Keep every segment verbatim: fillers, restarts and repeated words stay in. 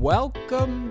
welcome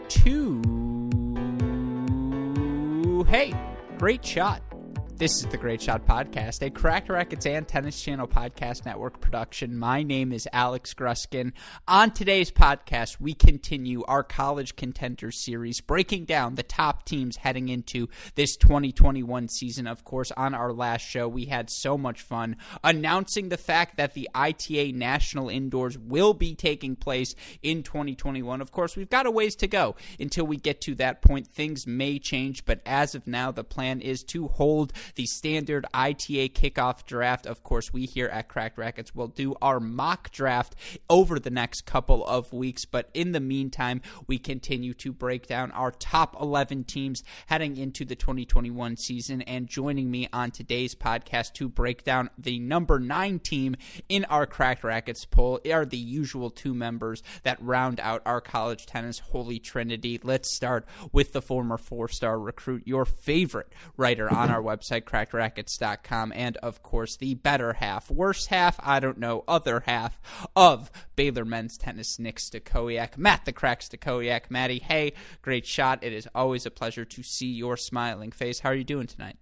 to, hey, Great Shot. This is the Great Shot Podcast, a Cracked Racquets and Tennis Channel Podcast Network production. My name is Alex Gruskin. On today's podcast, we continue our College Contenders series, breaking down the top teams heading into this twenty twenty-one season. Of course, on our last show, we had so much fun announcing the fact that the I T A National Indoors will be taking place in twenty twenty-one. Of course, we've got a ways to go until we get to that point. Things may change, but as of now, the plan is to hold the standard I T A kickoff draft. Of course, we here at Cracked Racquets will do our mock draft over the next couple of weeks, but in the meantime, we continue to break down our top eleven teams heading into the twenty twenty-one season, and joining me on today's podcast to break down the number nine team in our Cracked Racquets poll are the usual two members that round out our college tennis holy trinity. Let's start with the former four-star recruit, your favorite writer on our website, cracked racquets dot com, and of course the better half, worse half, I don't know, other half of Baylor Men's Tennis, Nick Stakowiak, Matt the Crack Stakowiak. Matty, hey, great shot. It is always a pleasure to see your smiling face. How are you doing tonight?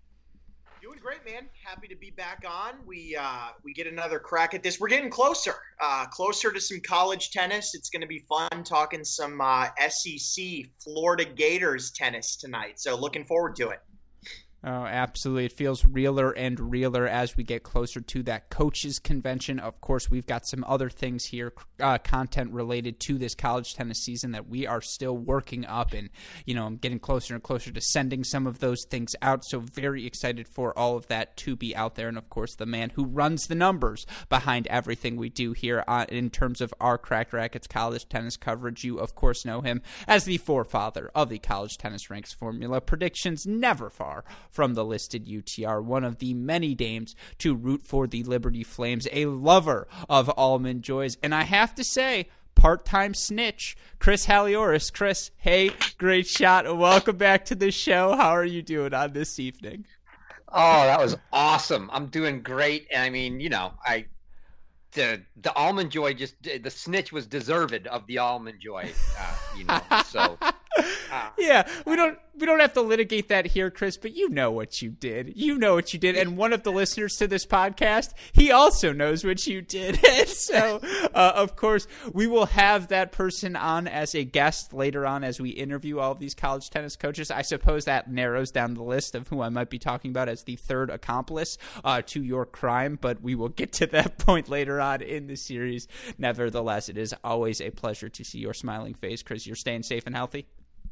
Doing great, man. Happy to be back on. We uh, we get another crack at this. We're getting closer, uh, closer to some college tennis. It's going to be fun talking some uh, S E C Florida Gators tennis tonight. So looking forward to it. Oh, absolutely. It feels realer and realer as we get closer to that coaches convention. Of course, we've got some other things here, uh, content related to this college tennis season that we are still working up, and, you know, I'm getting closer and closer to sending some of those things out. So very excited for all of that to be out there. And of course, the man who runs the numbers behind everything we do here uh, in terms of our Cracked Racquets college tennis coverage. You, of course, know him as the forefather of the college tennis ranks formula. Predictions never far from the listed U T R, one of the many dames to root for the Liberty Flames, a lover of almond joys, and I have to say, part-time snitch, Chris Halioris. Chris, hey, great shot. Welcome back to the show. How are you doing on this evening? Oh, that was awesome. I'm doing great. And I mean, you know, I the the almond joy just the snitch was deserved of the almond joy, uh, you know. So uh, yeah, we don't we don't have to litigate that here, Chris, but you know what you did. You know what you did. And one of the listeners to this podcast, he also knows what you did. And so, uh, of course, we will have that person on as a guest later on as we interview all of these college tennis coaches. I suppose that narrows down the list of who I might be talking about as the third accomplice uh, to your crime, but we will get to that point later on in the series. Nevertheless, it is always a pleasure to see your smiling face, Chris. You're staying safe and healthy?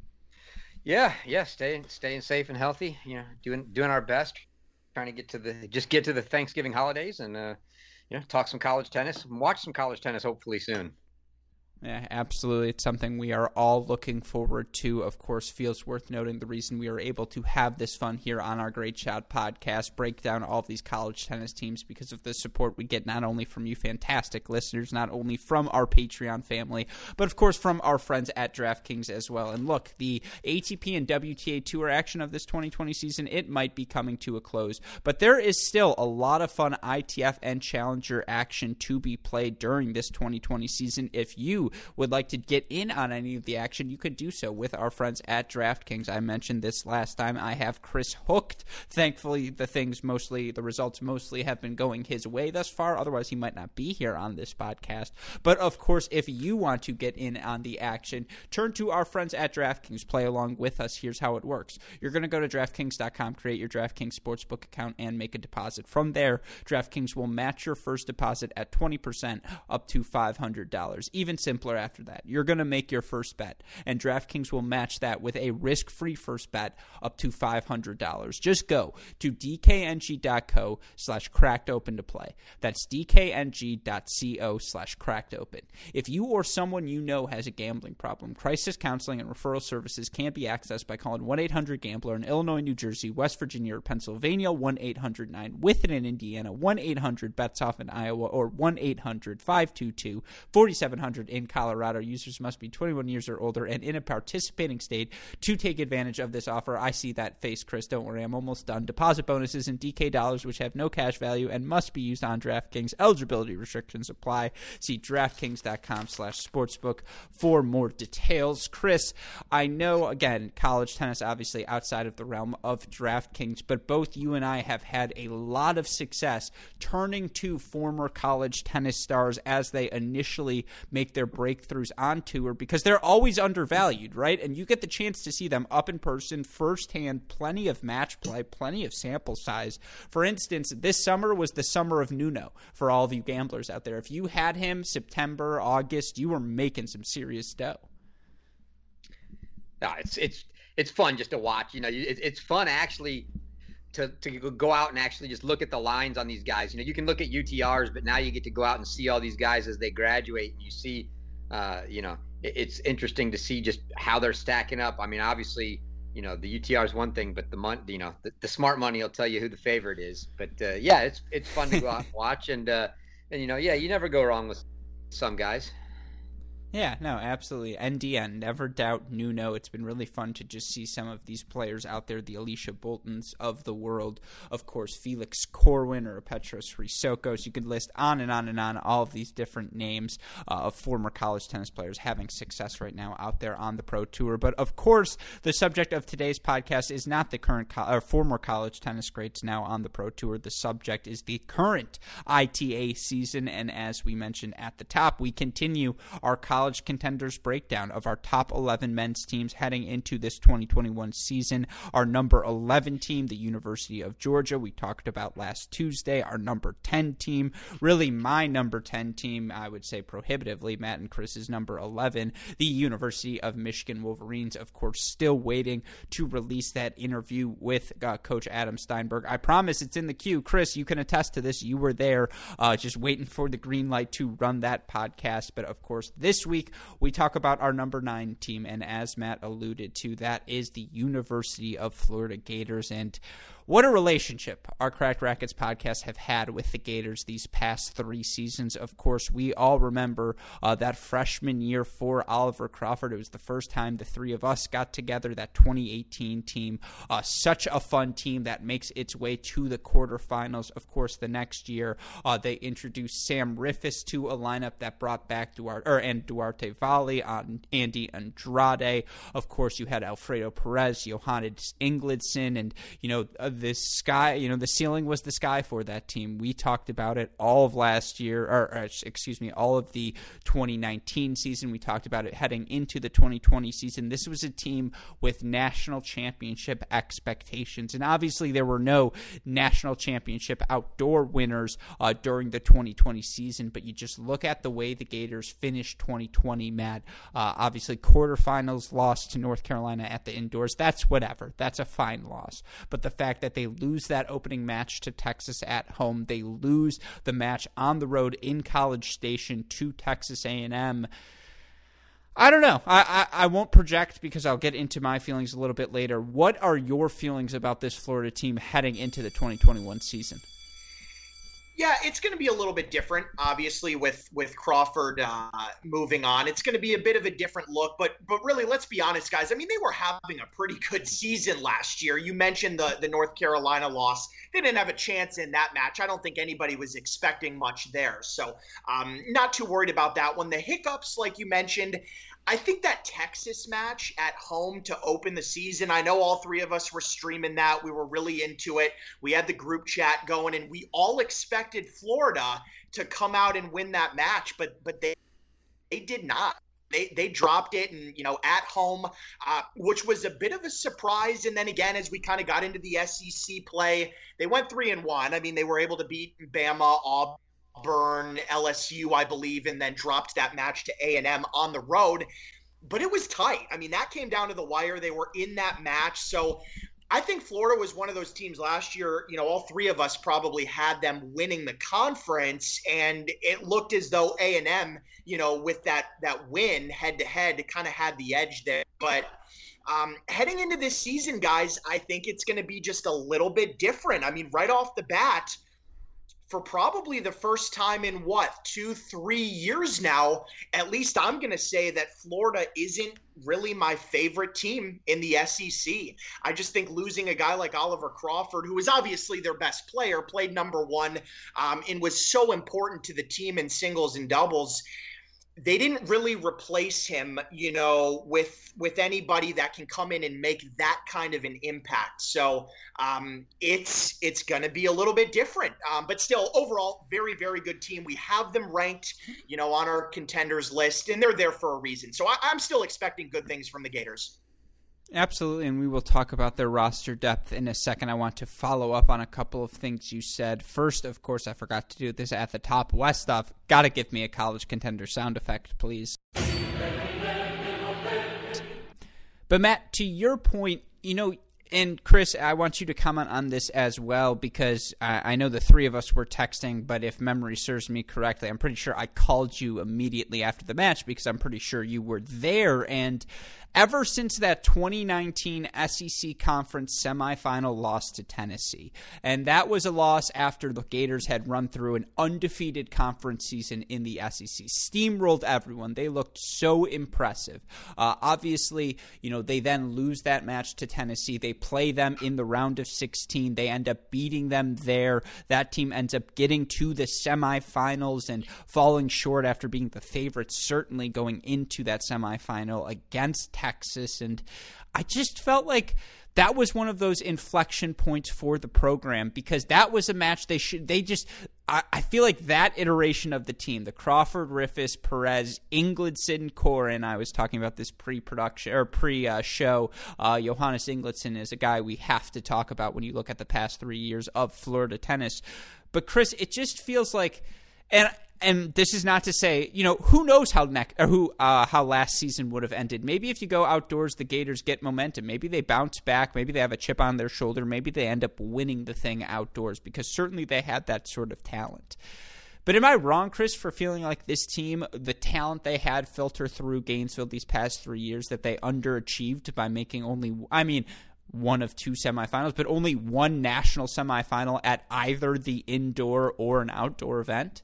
Yeah, yeah, staying staying safe and healthy. You know, doing doing our best, trying to get to the just get to the Thanksgiving holidays and uh, you know, talk some college tennis and watch some college tennis hopefully soon. Yeah, absolutely. It's something we are all looking forward to. Of course, feels worth noting the reason we are able to have this fun here on our Great Shot podcast, break down all of these college tennis teams because of the support we get not only from you fantastic listeners, not only from our Patreon family, but of course from our friends at DraftKings as well. And look, the A T P and W T A Tour action of this twenty twenty season, it might be coming to a close, but there is still a lot of fun I T F and Challenger action to be played during this twenty twenty season. If you would like to get in on any of the action, you could do so with our friends at DraftKings. I mentioned this last time. I have Chris hooked. Thankfully, the things mostly, the results mostly have been going his way thus far. Otherwise, he might not be here on this podcast. But of course, if you want to get in on the action, turn to our friends at DraftKings. Play along with us. Here's how it works. You're going to go to DraftKings dot com, create your DraftKings Sportsbook account, and make a deposit. From there, DraftKings will match your first deposit at twenty percent up to five hundred dollars. Even simpler after that. You're going to make your first bet, and DraftKings will match that with a risk-free first bet up to five hundred dollars. Just go to dkng.co slash cracked open to play. That's dkng.co slash cracked open. If you or someone you know has a gambling problem, crisis counseling and referral services can be accessed by calling one eight hundred gambler in Illinois, New Jersey, West Virginia, or Pennsylvania, one eight hundred nine with it in Indiana, one eight hundred bets off in Iowa, or one eight hundred five two two four seven zero zero in Colorado. Users must be twenty-one years or older and in a participating state to take advantage of this offer. I see that face, Chris. Don't worry, I'm almost done. Deposit bonuses in D K dollars, which have no cash value and must be used on DraftKings. Eligibility restrictions apply. See DraftKings.com slash sportsbook for more details. Chris, I know, again, college tennis obviously outside of the realm of DraftKings, but both you and I have had a lot of success turning to former college tennis stars as they initially make their breakthroughs on tour, because they're always undervalued, right? And you get the chance to see them up in person, firsthand, plenty of match play, plenty of sample size. For instance, this summer was the summer of Nuno for all of you gamblers out there. If you had him September, August, you were making some serious dough. No, it's it's it's fun just to watch. You know, it, it's fun actually to to go out and actually just look at the lines on these guys. You know, you can look at U T Rs, but now you get to go out and see all these guys as they graduate, and you see, uh, you know, it, it's interesting to see just how they're stacking up. I mean, obviously, you know, the U T R is one thing, but the mon- you know, the, the smart money will tell you who the favorite is. But uh, yeah, it's it's fun to go out and watch, and uh, and you know, yeah, you never go wrong with some guys. Yeah, no, absolutely. N D N, never doubt Nuno. It's been really fun to just see some of these players out there, the Alicia Boltons of the world. Of course, Felix Corwin or Petros Chrysokos. You could list on and on and on all of these different names uh, of former college tennis players having success right now out there on the pro tour. But of course, the subject of today's podcast is not the current co- or former college tennis greats now on the pro tour. The subject is the current I T A season. And as we mentioned at the top, we continue our college College contenders breakdown of our top eleven men's teams heading into this twenty twenty-one season. Our number eleven team, the University of Georgia, we talked about last Tuesday. Our number ten team, really my number ten team, I would say prohibitively, Matt and Chris's number eleven, the University of Michigan Wolverines, of course, still waiting to release that interview with uh, Coach Adam Steinberg. I promise it's in the queue. Chris, you can attest to this. You were there uh, just waiting for the green light to run that podcast. But of course, this week we talk about our number nine team, and as Matt alluded to, that is the University of Florida Gators. And what a relationship our Cracked Racquets podcast have had with the Gators these past three seasons. Of course, we all remember uh, that freshman year for Oliver Crawford. It was the first time the three of us got together, that twenty eighteen team. Uh, such a fun team that makes its way to the quarterfinals. Of course, the next year, uh, they introduced Sam Riffis to a lineup that brought back Duarte, or, and Duarte Valle on Andy Andrade. Of course, you had Alfredo Perez, Johannes Ingledson, and, you know, uh, this sky, you know, the ceiling was the sky for that team. We talked about it all of last year, or, or excuse me, all of the twenty nineteen season. We talked about it heading into the twenty twenty season. This was a team with national championship expectations, and obviously there were no national championship outdoor winners uh, during the twenty twenty season, but you just look at the way the Gators finished twenty twenty, Matt. Uh, obviously, quarterfinals lost to North Carolina at the indoors. That's whatever. That's a fine loss. But the fact that they lose that opening match to Texas at home, they lose the match on the road in College Station to Texas A and M. I don't know. I, I, I won't project because I'll get into my feelings a little bit later. What are your feelings about this Florida team heading into the twenty twenty-one season? Yeah, it's going to be a little bit different, obviously, with with Crawford uh, moving on. It's going to be a bit of a different look, but but really, let's be honest, guys. I mean, they were having a pretty good season last year. You mentioned the, the North Carolina loss. They didn't have a chance in that match. I don't think anybody was expecting much there. So um, not too worried about that one. The hiccups, like you mentioned, I think that Texas match at home to open the season, I know all three of us were streaming that. We were really into it. We had the group chat going, and we all expected Florida to come out and win that match, but but they they did not. They they dropped it, and, you know, at home, uh, which was a bit of a surprise. And then again, as we kind of got into the S E C play, they went three and one. I mean, they were able to beat Bama, Auburn, Auburn, L S U, I believe, and then dropped that match to A and M on the road. But it was tight. I mean, that came down to the wire. They were in that match. So I think Florida was one of those teams last year. You know, all three of us probably had them winning the conference, and it looked as though A and M, you know, with that that win head-to-head, kind of had the edge there. But Um, heading into this season, guys, I think it's going to be just a little bit different. I mean, right off the bat, for probably the first time in what, two, three years now, at least I'm going to say that Florida isn't really my favorite team in the S E C. I just think losing a guy like Oliver Crawford, who was obviously their best player, played number one, um, and was so important to the team in singles and doubles, they didn't really replace him, you know, with with anybody that can come in and make that kind of an impact. So um, it's it's going to be a little bit different. Um, but still, overall, very, very good team. We have them ranked, you know, on our contenders list, and they're there for a reason. So I, I'm still expecting good things from the Gators. Absolutely, and we will talk about their roster depth in a second. I want to follow up on a couple of things you said. First, of course, I forgot to do this at the top. Westhoff, got to give me a college contender sound effect, please. But Matt, to your point, you know, and Chris, I want you to comment on this as well, because I, I know the three of us were texting, but if memory serves me correctly, I'm pretty sure I called you immediately after the match because I'm pretty sure you were there. And ever since that twenty nineteen S E C Conference semifinal loss to Tennessee, and that was a loss after the Gators had run through an undefeated conference season in the S E C, steamrolled everyone. They looked so impressive. Uh, obviously, you know, they then lose that match to Tennessee. They play them in the round of sixteen. They end up beating them there. That team ends up getting to the semifinals and falling short after being the favorites, certainly going into that semifinal against Texas. And I just felt like that was one of those inflection points for the program, because that was a match they should, they just, I, I feel like that iteration of the team, the Crawford, Riffice, Perez, Ingledson, Corin, I was talking about this pre-production or pre-show, uh, Johannes Ingledson is a guy we have to talk about when you look at the past three years of Florida tennis. But Chris, it just feels like, and And this is not to say, you know, who knows how next or who uh, how last season would have ended. Maybe if you go outdoors, the Gators get momentum. Maybe they bounce back. Maybe they have a chip on their shoulder. Maybe they end up winning the thing outdoors, because certainly they had that sort of talent. But am I wrong, Chris, for feeling like this team, the talent they had filter through Gainesville these past three years, that they underachieved by making only, I mean, one of two semifinals, but only one national semifinal at either the indoor or an outdoor event?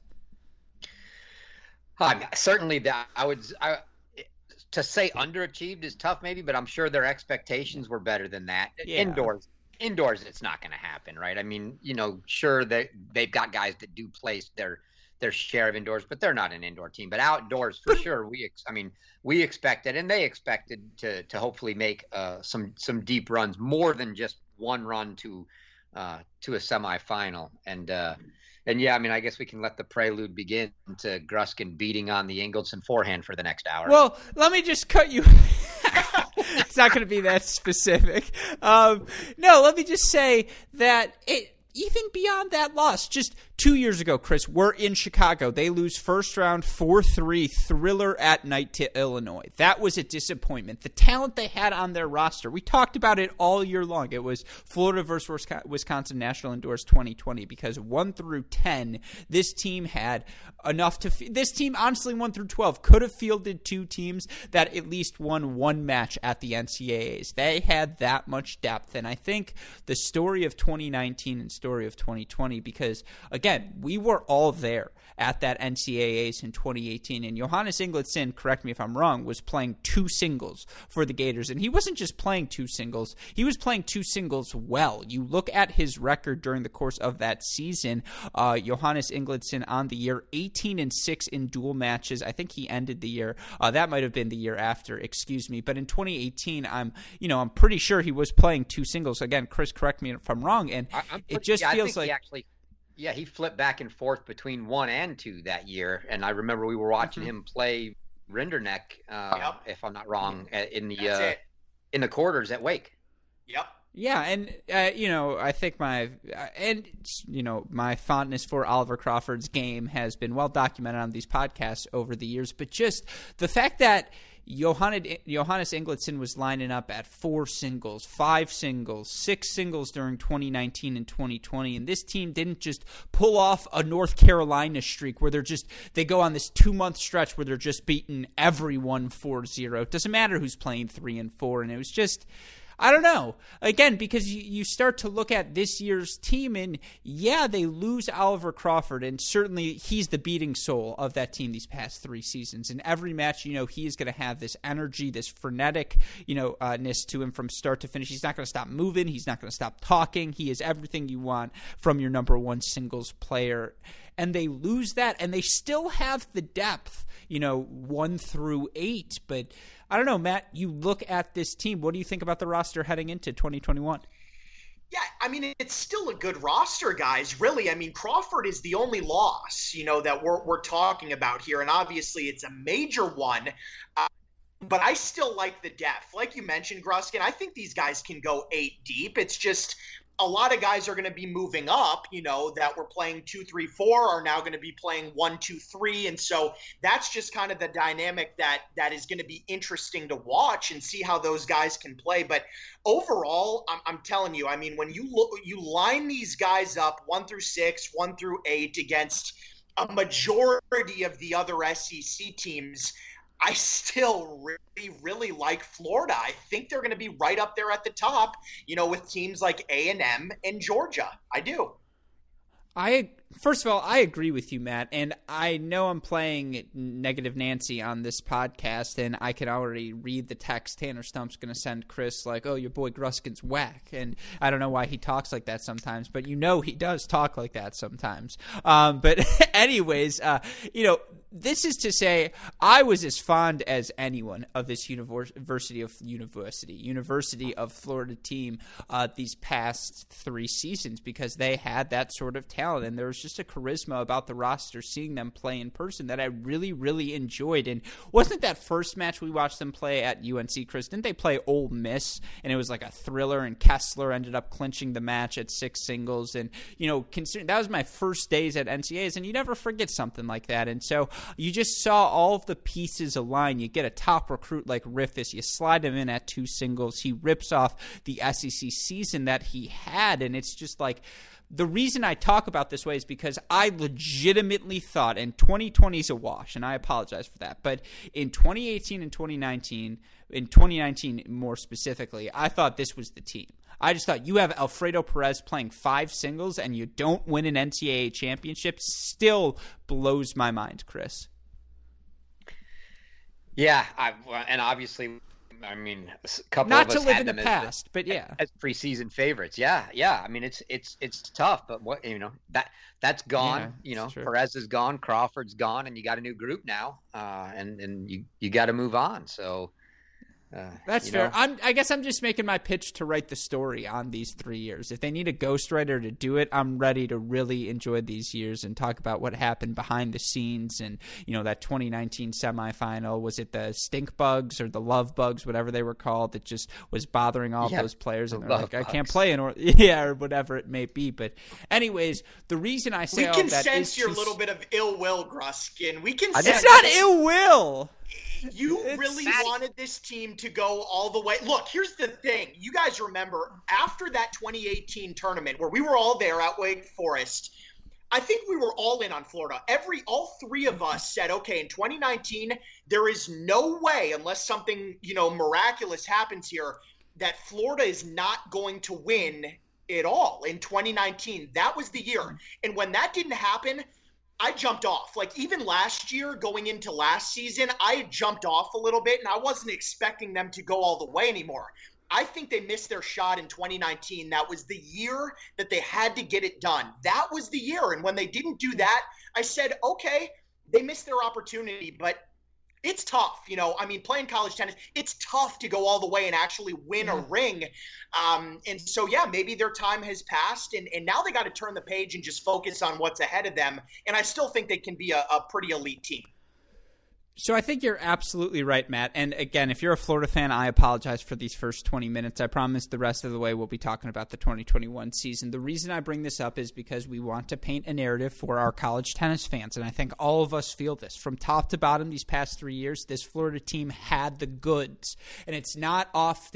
Uh, certainly, that I would I, to say underachieved is tough, maybe, but I'm sure their expectations were better than that. Yeah. Indoors, indoors, it's not going to happen, right? I mean, you know, sure they they've got guys that do place their their share of indoors, but they're not an indoor team. But outdoors, for sure, we ex- I mean, we expected, and they expected to to hopefully make uh, some some deep runs, more than just one run to uh, to a semifinal, and. Uh, And yeah, I mean, I guess we can let the prelude begin to Gruskin beating on the Ingledson forehand for the next hour. Well, let me just cut you. It's not going to be that specific. Um, no, let me just say that it, even beyond that loss, just two years ago, Chris, we're in Chicago. They lose first round four three thriller at night to Illinois. That was a disappointment. The talent they had on their roster, we talked about it all year long. It was Florida versus Wisconsin National Indoors twenty twenty, because one through ten, this team had enough to – this team, honestly, one through twelve, could have fielded two teams that at least won one match at the N C double A's. They had that much depth, and I think the story of twenty nineteen and story of twenty twenty, because, again, Again, we were all there at that N C double A's in twenty eighteen, and Johannes Ingledson, correct me if I'm wrong, was playing two singles for the Gators, and he wasn't just playing two singles, he was playing two singles well. You look at his record during the course of that season, uh, Johannes Ingledson on the year, eighteen and six in dual matches. I think he ended the year, uh, that might have been the year after, excuse me, but in twenty eighteen, I'm, you know, I'm pretty sure he was playing two singles. Again, Chris, correct me if I'm wrong, and I, I'm pretty, it just yeah, feels I think like... He actually- Yeah, he flipped back and forth between one and two that year, and I remember we were watching mm-hmm. him play Rinderneck, uh, yep. if I'm not wrong, in the uh, in the quarters at Wake. Yep. Yeah, and uh, you know, I think my uh, and you know my fondness for Oliver Crawford's game has been well documented on these podcasts over the years, but just the fact that Johannes, Johannes Ingledson was lining up at four singles, five singles, six singles during twenty nineteen and twenty twenty, and this team didn't just pull off a North Carolina streak where they're just they go on this two-month stretch where they're just beating everyone four zero. It doesn't matter who's playing three and four, and it was just I don't know. Again, because you, you start to look at this year's team, and yeah, they lose Oliver Crawford, and certainly he's the beating soul of that team these past three seasons. In every match, you know, he is going to have this energy, this frenetic, you know, uh, ness to him from start to finish. He's not going to stop moving. He's not going to stop talking. He is everything you want from your number one singles player. And they lose that, and they still have the depth, you know, one through eight. But I don't know, Matt, you look at this team. What do you think about the roster heading into twenty twenty-one? Yeah, I mean, it's still a good roster, guys, really. I mean, Crawford is the only loss, you know, that we're, we're talking about here. And obviously it's a major one. Uh, but I still like the depth. Like you mentioned, Gruskin, I think these guys can go eight deep. It's just a lot of guys are going to be moving up, you know, that were playing two, three, four are now going to be playing one, two, three. And so that's just kind of the dynamic that that is going to be interesting to watch and see how those guys can play. But overall, I'm, I'm telling you, I mean, when you look, you line these guys up one through six, one through eight against a majority of the other S E C teams, I still really, really like Florida. I think they're going to be right up there at the top, you know, with teams like A and M and Georgia. I do. I First of all, I agree with you, Matt, and I know I'm playing Negative Nancy on this podcast, and I can already read the text Tanner Stump's going to send Chris, like, oh, your boy Gruskin's whack, and I don't know why he talks like that sometimes, but you know he does talk like that sometimes. Um, but anyways, uh, you know, this is to say I was as fond as anyone of this University of University, University of Florida team uh, these past three seasons because they had that sort of talent, and there was just a charisma about the roster seeing them play in person that I really, really enjoyed. And wasn't that first match we watched them play at U N C, Chris? Didn't they play Ole Miss? And it was like a thriller, and Kessler ended up clinching the match at six singles. And, you know, considering that was my first days at N C A As, and you never forget something like that. And so you just saw all of the pieces align. You get a top recruit like Rifus, you slide him in at two singles. He rips off the S E C season that he had, and it's just like, the reason I talk about this way is because I legitimately thought, and twenty twenty is a wash, and I apologize for that, but in twenty eighteen and twenty nineteen, in twenty nineteen more specifically, I thought this was the team. I just thought you have Alfredo Perez playing five singles and you don't win an N C double A championship still blows my mind, Chris. Yeah, I, and obviously, I mean, a couple Not of us to live had in the them past, as, but yeah, as preseason favorites. Yeah, yeah. I mean, it's it's it's tough, but what you know that that's gone. Yeah, you know, true. Perez is gone, Crawford's gone, and you got a new group now, uh, and and you you got to move on. So. Uh, That's fair. Know. I'm, I guess I'm just making my pitch to write the story on these three years. If they need a ghostwriter to do it, I'm ready to really enjoy these years and talk about what happened behind the scenes. And, you know, that twenty nineteen semifinal, was it the stink bugs or the love bugs, whatever they were called, that just was bothering all yeah, those players. And they're like, bugs. I can't play in, or yeah, or whatever it may be. But anyways, the reason I say we all can that sense is your to... little bit of ill will, Gruskin. We can. It's sense not ill will. You It's really sad. wanted this team to go all the way. Look, here's the thing. You guys remember after that twenty eighteen tournament where we were all there at Wake Forest, I think we were all in on Florida. Every, all three of us said, okay, in twenty nineteen, there is no way, unless something, you know, miraculous happens here, that Florida is not going to win it all in twenty nineteen. That was the year. And when that didn't happen, I jumped off. Like, even last year, going into last season, I had jumped off a little bit, and I wasn't expecting them to go all the way anymore. I think they missed their shot in twenty nineteen. That was the year that they had to get it done. That was the year. And when they didn't do that, I said, okay, they missed their opportunity, but it's tough. You know, I mean, playing college tennis, it's tough to go all the way and actually win Yeah. a ring. Um, and so, yeah, maybe their time has passed, and, and now they got to turn the page and just focus on what's ahead of them. And I still think they can be a, a pretty elite team. So I think you're absolutely right, Matt. And again, if you're a Florida fan, I apologize for these first twenty minutes. I promise the rest of the way we'll be talking about the twenty twenty-one season. The reason I bring this up is because we want to paint a narrative for our college tennis fans. And I think all of us feel this. From top to bottom these past three years, this Florida team had the goods. And it's not often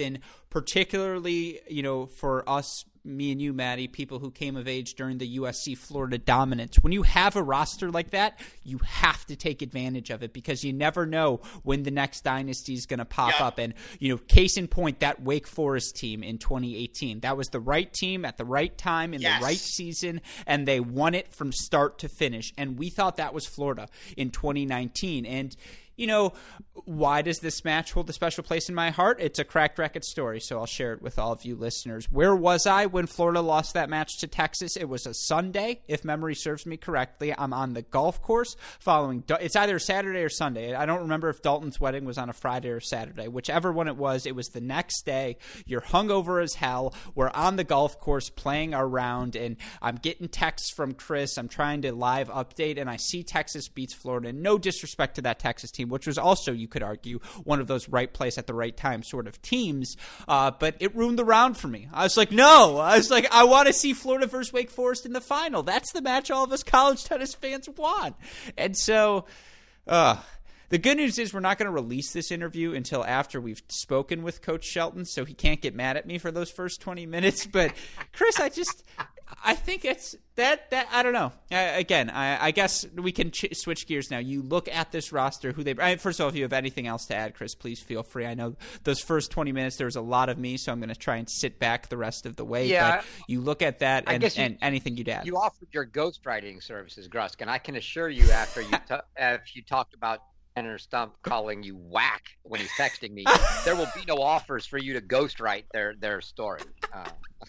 particularly, you know, for us, me and you, Maddie, people who came of age during the U S C Florida dominance. When you have a roster like that, you have to take advantage of it because you never know when the next dynasty is going to pop yeah. up. And, you know, case in point, that Wake Forest team in twenty eighteen, that was the right team at the right time in yes. the right season, and they won it from start to finish. And we thought that was Florida in twenty nineteen. And, you know, why does this match hold a special place in my heart? It's a Cracked Racquet story, so I'll share it with all of you listeners. Where was I when Florida lost that match to Texas? It was a Sunday, if memory serves me correctly. I'm on the golf course following – it's either Saturday or Sunday. I don't remember if Dalton's wedding was on a Friday or Saturday. Whichever one it was, it was the next day. You're hungover as hell. We're on the golf course playing our round, and I'm getting texts from Chris. I'm trying to live update, and I see Texas beats Florida. No disrespect to that Texas team, which was also, you could argue, one of those right place at the right time sort of teams. Uh, but it ruined the round for me. I was like, no. I was like, I want to see Florida versus Wake Forest in the final. That's the match all of us college tennis fans want. And so, uh, the good news is we're not going to release this interview until after we've spoken with Coach Shelton, so he can't get mad at me for those first twenty minutes. But, Chris, I just – I think it's that, that I don't know. Uh, again, I, I guess we can ch- switch gears now. You look at this roster, who they I, – first of all, if you have anything else to add, Chris, please feel free. I know those first twenty minutes, there was a lot of me, so I'm going to try and sit back the rest of the way. Yeah, but you look at that and, you, and anything you'd add. You offered your ghostwriting services, Grusk, and I can assure you after you, t- if you talked about Tanner Stump calling you whack when he's texting me, there will be no offers for you to ghostwrite their, their story. Uh,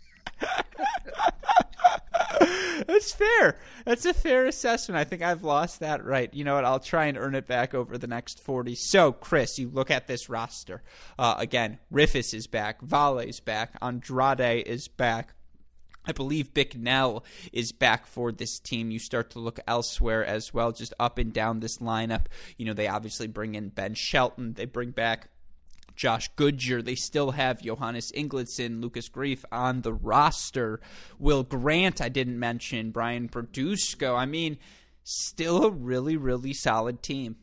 That's fair. That's a fair assessment. I think I've lost that right. You know what? I'll try and earn it back over the next forty. So, Chris, you look at this roster. Uh, again, Riffice is back. Vale's back. Andrade is back. I believe Bicknell is back for this team. You start to look elsewhere as well, just up and down this lineup. You know, they obviously bring in Ben Shelton. They bring back Josh Goodyear. They still have Johannes Ingildsen, Lucas Grief on the roster. Will Grant, I didn't mention. Brian Berdusco. I mean, still a really, really solid team.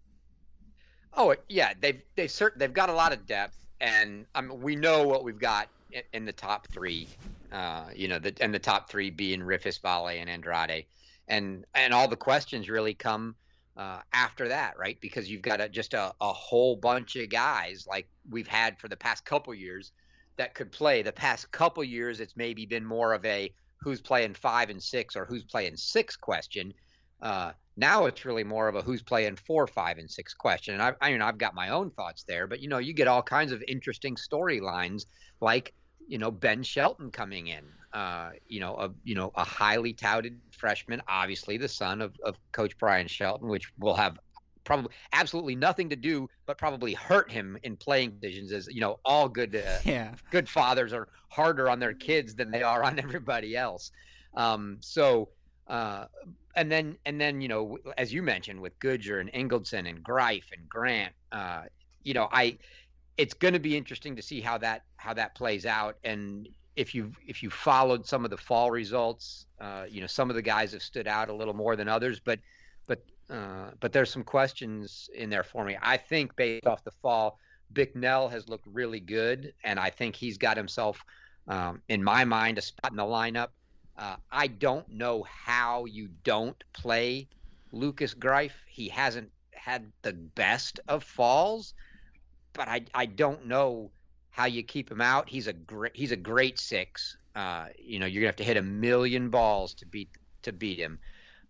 Oh, yeah. They've they've, cert- they've got a lot of depth, and I mean, we know what we've got in, in the top three. Uh, you know, the, and the top three being Riffice, Vale, and Andrade. And, and all the questions really come Uh, after that, right? Because you've got a, just a, a whole bunch of guys like we've had for the past couple years that could play. The past couple years, it's maybe been more of a who's playing five and six or who's playing six question. Uh, now it's really more of a who's playing four, five, and six question. And I, I mean, I've got my own thoughts there, but you know, you get all kinds of interesting storylines like, you know, Ben Shelton coming in, uh, you know, a, you know, a highly touted freshman, obviously the son of, of Coach Brian Shelton, which will have probably absolutely nothing to do, but probably hurt him in playing decisions. As you know, all good, uh, yeah. good fathers are harder on their kids than they are on everybody else. Um, so, uh, and then, and then, you know, as you mentioned with Goodyear and Ingildsen and Greif and Grant, uh, you know, I, it's going to be interesting to see how that how that plays out. And if you if you followed some of the fall results, uh, you know, some of the guys have stood out a little more than others. But but uh, but there's some questions in there for me. I think based off the fall, Bicknell has looked really good, and I think he's got himself, um, in my mind, a spot in the lineup. Uh, I don't know how you don't play Lucas Greif. He hasn't had the best of falls. But I, I don't know how you keep him out. He's a great he's a great six. Uh, you know, you're gonna have to hit a million balls to beat to beat him.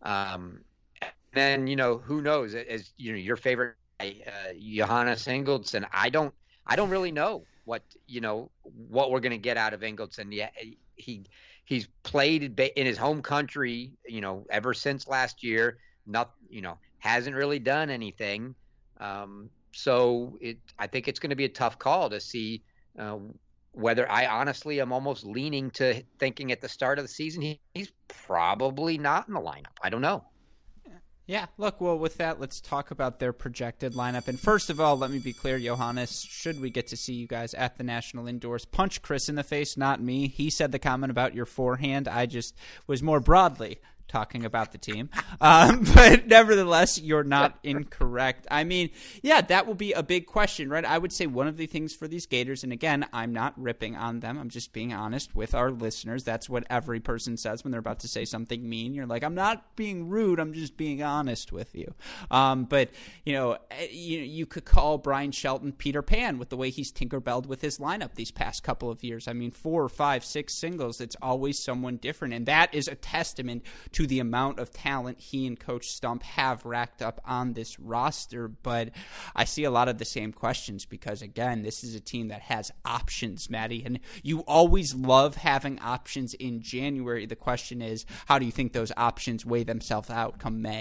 Um, then you know who knows? As you know, your favorite guy, uh, Johannes Ingildsen. I don't I don't really know what you know what we're gonna get out of Ingildsen. Yeah, he he's played in his home country. You know, ever since last year. Not you know hasn't really done anything. Um, So it, I think it's going to be a tough call to see uh, whether I honestly am almost leaning to thinking at the start of the season he, he's probably not in the lineup. I don't know. Yeah, look, well, with that, let's talk about their projected lineup. And first of all, let me be clear, Johannes, should we get to see you guys at the National Indoors, punch Chris in the face, not me. He said the comment about your forehand. I just was more broadly talking about the team. Um, but nevertheless, you're not incorrect. I mean, yeah, that will be a big question, right? I would say one of the things for these Gators, and again, I'm not ripping on them. I'm just being honest with our listeners. That's what every person says when they're about to say something mean. You're like, I'm not being rude. I'm just being honest with you. Um, but, you know, you, you could call Brian Shelton Peter Pan with the way he's tinkerbelled with his lineup these past couple of years. I mean, four, five, six singles, it's always someone different. And that is a testament to the amount of talent he and Coach Stump have racked up on this roster. But I see a lot of the same questions because, again, this is a team that has options, Maddie. And you always love having options in January. The question is, how do you think those options weigh themselves out come May?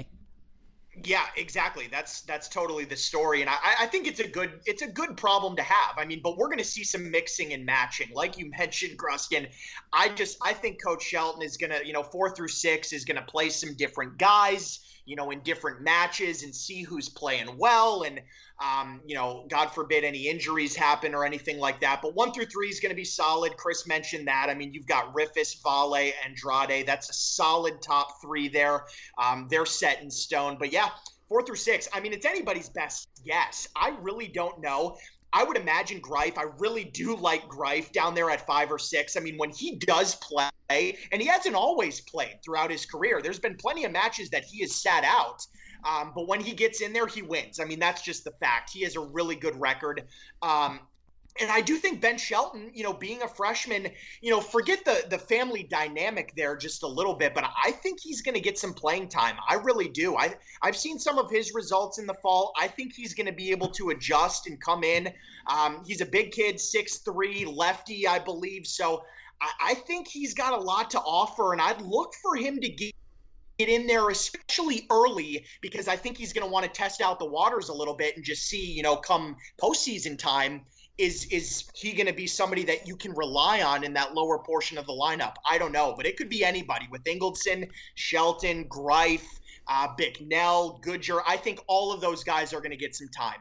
Yeah, exactly. That's that's totally the story, and I, I think it's a good it's a good problem to have. I mean, but we're going to see some mixing and matching, like you mentioned, Gruskin. I just I think Coach Shelton is going to, you know, four through six is going to play some different guys, you know, in different matches and see who's playing well. And, um, you know, God forbid any injuries happen or anything like that. But one through three is going to be solid. Chris mentioned that. I mean, you've got Riffice, Vale, Andrade. That's a solid top three there. Um, they're set in stone. But, yeah, four through six, I mean, it's anybody's best guess. I really don't know. I would imagine Greif. I really do like Greif down there at five or six. I mean, when he does play, and he hasn't always played throughout his career, there's been plenty of matches that he has sat out. Um, but when he gets in there, he wins. I mean, that's just the fact. He has a really good record. Um, And I do think Ben Shelton, you know, being a freshman, you know, forget the the family dynamic there just a little bit, but I think he's going to get some playing time. I really do. I, I've seen some of his results in the fall. I think he's going to be able to adjust and come in. Um, he's a big kid, six three, lefty, I believe. So I, I think he's got a lot to offer, and I'd look for him to get get in there, especially early, because I think he's going to want to test out the waters a little bit and just see, you know, come postseason time, is is he going to be somebody that you can rely on in that lower portion of the lineup? I don't know, but it could be anybody with Ingleson, Shelton, Greif, uh, Bicknell, Goodger. I think all of those guys are going to get some time.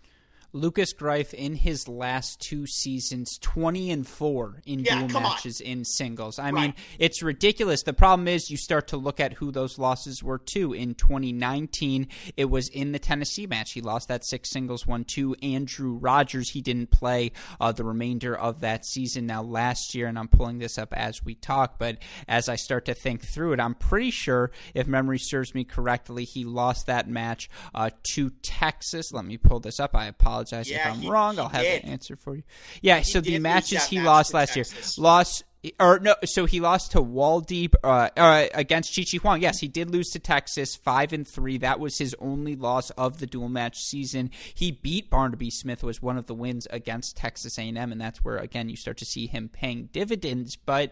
Lucas Greif in his last two seasons, twenty and four in yeah, dual matches on. in singles. I right. mean, it's ridiculous. The problem is you start to look at who those losses were to. In twenty nineteen, it was in the Tennessee match. He lost that six singles one to Andrew Rogers. He didn't play uh, the remainder of that season now last year, and I'm pulling this up as we talk, but as I start to think through it, I'm pretty sure, if memory serves me correctly, he lost that match uh, to Texas. Let me pull this up. I apologize. Apologize yeah, if I'm he, wrong. he I'll have did. the answer for you. Yeah, he so the matches he match lost last Texas. year, lost or no, so he lost to Waldeep uh, uh, against Chi Chi Huang. Yes, he did lose to Texas, five and three. That was his only loss of the dual match season. He beat Barnaby Smith, was one of the wins against Texas A and M, and that's where again you start to see him paying dividends. But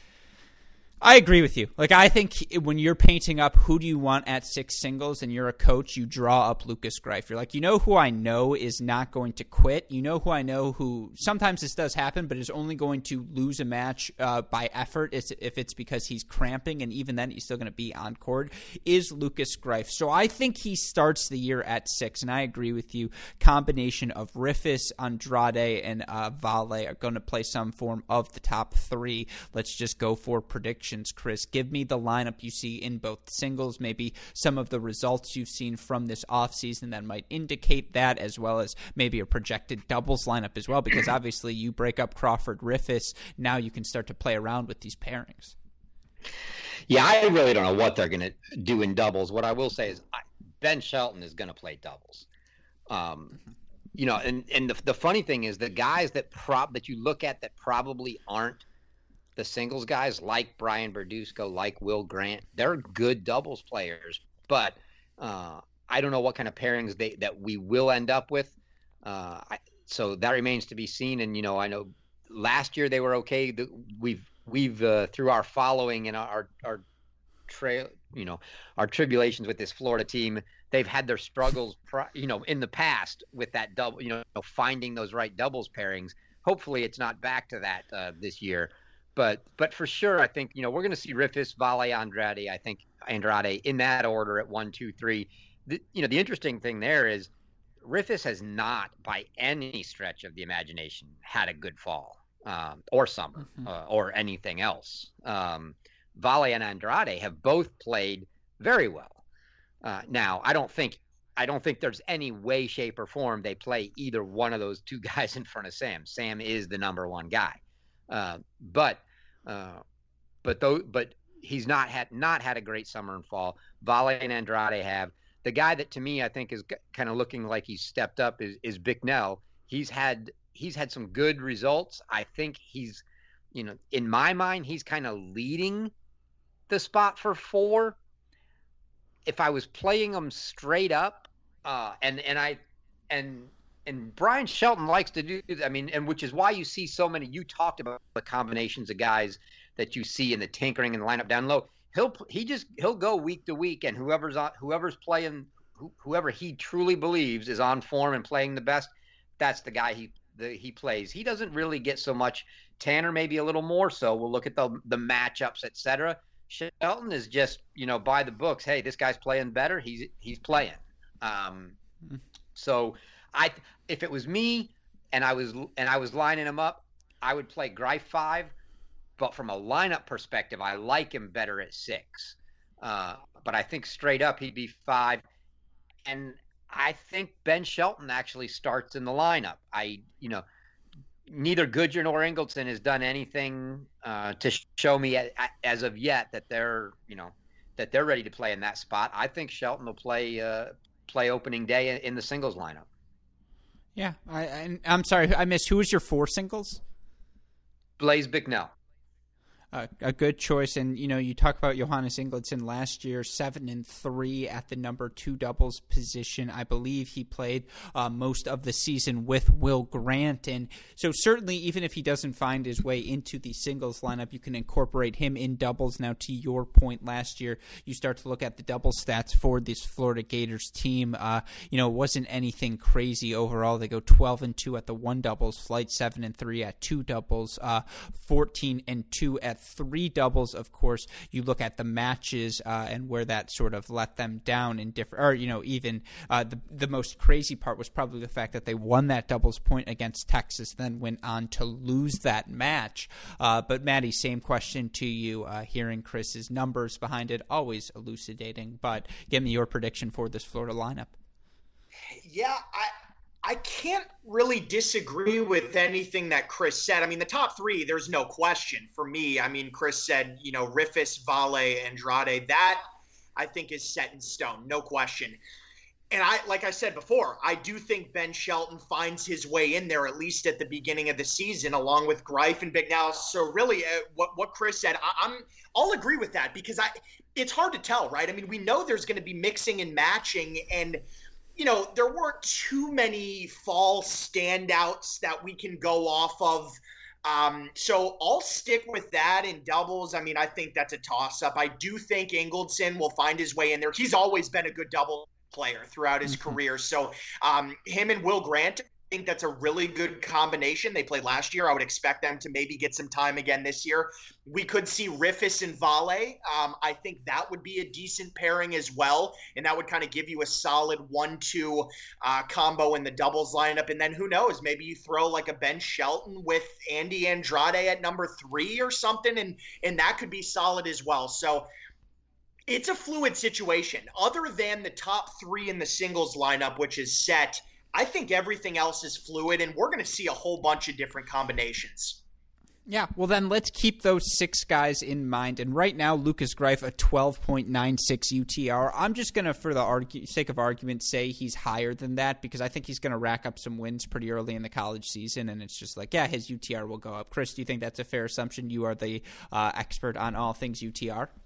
I agree with you. Like, I think when you're painting up who do you want at six singles and you're a coach, you draw up Lucas Greif. You're like, you know who I know is not going to quit. You know who I know who, sometimes this does happen, but is only going to lose a match uh, by effort if it's because he's cramping, and even then he's still going to be on court, is Lucas Greif. So I think he starts the year at six, and I agree with you. Combination of Riffice, Andrade, and uh, Vale are going to play some form of the top three. Let's just go for predictions. Chris, give me the lineup you see in both singles, maybe some of the results you've seen from this offseason that might indicate that, as well as maybe a projected doubles lineup as well, because obviously you break up Crawford Riffice, now you can start to play around with these pairings. Yeah, I really don't know what they're going to do in doubles. What I will say is I, Ben Shelton is going to play doubles. Um, you know, and, and the, the funny thing is the guys that prop that you look at that probably aren't the singles guys, like Brian Verduzco, like Will Grant, they're good doubles players, but uh, I don't know what kind of pairings they that we will end up with. Uh, I, so that remains to be seen. And you know, I know last year they were okay. We've we've uh, through our following and our our trail, you know, our tribulations with this Florida team, they've had their struggles, you know, in the past with that double, you know, finding those right doubles pairings. Hopefully, it's not back to that uh, this year. But but for sure, I think, you know, we're going to see Riffice, Vale, Andrade, I think Andrade in that order at one, two, three. The, you know, the interesting thing there is Riffice has not, by any stretch of the imagination, had a good fall um, or summer mm-hmm. uh, or anything else. Um, Valle and Andrade have both played very well. Uh, now, I don't think I don't think there's any way, shape, or form they play either one of those two guys in front of Sam. Sam is the number one guy, uh, but uh, but though but he's not had not had a great summer and fall. Valle and Andrade have. The guy that to me I think is kind of looking like he's stepped up is is Bicknell. He's had he's had some good results. I think he's, you know, in my mind, he's kind of leading the spot for four. If I was playing them straight up, uh, and and I and and Brian Shelton likes to do, I mean, and which is why you see so many. You talked about the combinations of guys that you see in the tinkering and the lineup down low. He'll he just he'll go week to week, and whoever's on whoever's playing, whoever he truly believes is on form and playing the best, that's the guy he the, he plays. He doesn't really get so much. Tanner maybe a little more so. We'll look at the the matchups, et cetera. Shelton is just, you know, by the books. Hey, this guy's playing better. He's he's playing. Um, so I, if it was me and I was and I was lining him up, I would play Greif five. But from a lineup perspective, I like him better at six. Uh, but I think straight up he'd be five. And I think Ben Shelton actually starts in the lineup. I, you know, neither Goodger nor Ingleton has done anything uh, to show me a, a, as of yet that they're, you know, that they're ready to play in that spot. I think Shelton will play uh, play opening day in, in the singles lineup. Yeah, I, I, I'm sorry, I missed. Who was your four singles? Blaise Bicknell. Uh, a good choice, and you know you talk about Johannes Ingleton last year, seven and three at the number two doubles position. I believe he played uh, most of the season with Will Grant, and so certainly even if he doesn't find his way into the singles lineup, you can incorporate him in doubles. Now, to your point, last year you start to look at the double stats for this Florida Gators team. Uh, you know, it wasn't anything crazy overall. They go twelve and two at the one doubles, flight seven and three at two doubles, uh, fourteen and two at three doubles. Of course, you look at the matches uh, and where that sort of let them down in different, or you know, even uh, the the most crazy part was probably the fact that they won that doubles point against Texas, then went on to lose that match. Uh, but Maddie, same question to you. Uh, hearing Chris's numbers behind it, always elucidating. But give me your prediction for this Florida lineup. Yeah, I. I can't really disagree with anything that Chris said. I mean, the top three, there's no question for me. I mean, Chris said, you know, Riffice, Valle, Andrade. That, I think, is set in stone, no question. And I, like I said before, I do think Ben Shelton finds his way in there, at least at the beginning of the season, along with Greif and Bicknell. So really, uh, what what Chris said, I, I'm I'll agree with that because I it's hard to tell, right? I mean, we know there's going to be mixing and matching, and you know, there weren't too many fall standouts that we can go off of. Um, so I'll stick with that in doubles. I mean, I think that's a toss-up. I do think Ingleton will find his way in there. He's always been a good double player throughout his mm-hmm. career. So um, him and Will Grant, I think that's a really good combination. They played last year. I would expect them to maybe get some time again this year. We could see Riffice and Valle. Um, I think that would be a decent pairing as well, and that would kind of give you a solid one two uh, combo in the doubles lineup. And then who knows, maybe you throw like a Ben Shelton with Andy Andrade at number three or something, and and that could be solid as well. So it's a fluid situation. Other than the top three in the singles lineup, which is set, I think everything else is fluid, and we're going to see a whole bunch of different combinations. Yeah, well then let's keep those six guys in mind. And right now, Lucas Greif, a twelve point nine six U T R. I'm just going to, for the argue, sake of argument, say he's higher than that because I think he's going to rack up some wins pretty early in the college season, and it's just like, yeah, his U T R will go up. Chris, do you think that's a fair assumption? You are the uh, expert on all things U T R.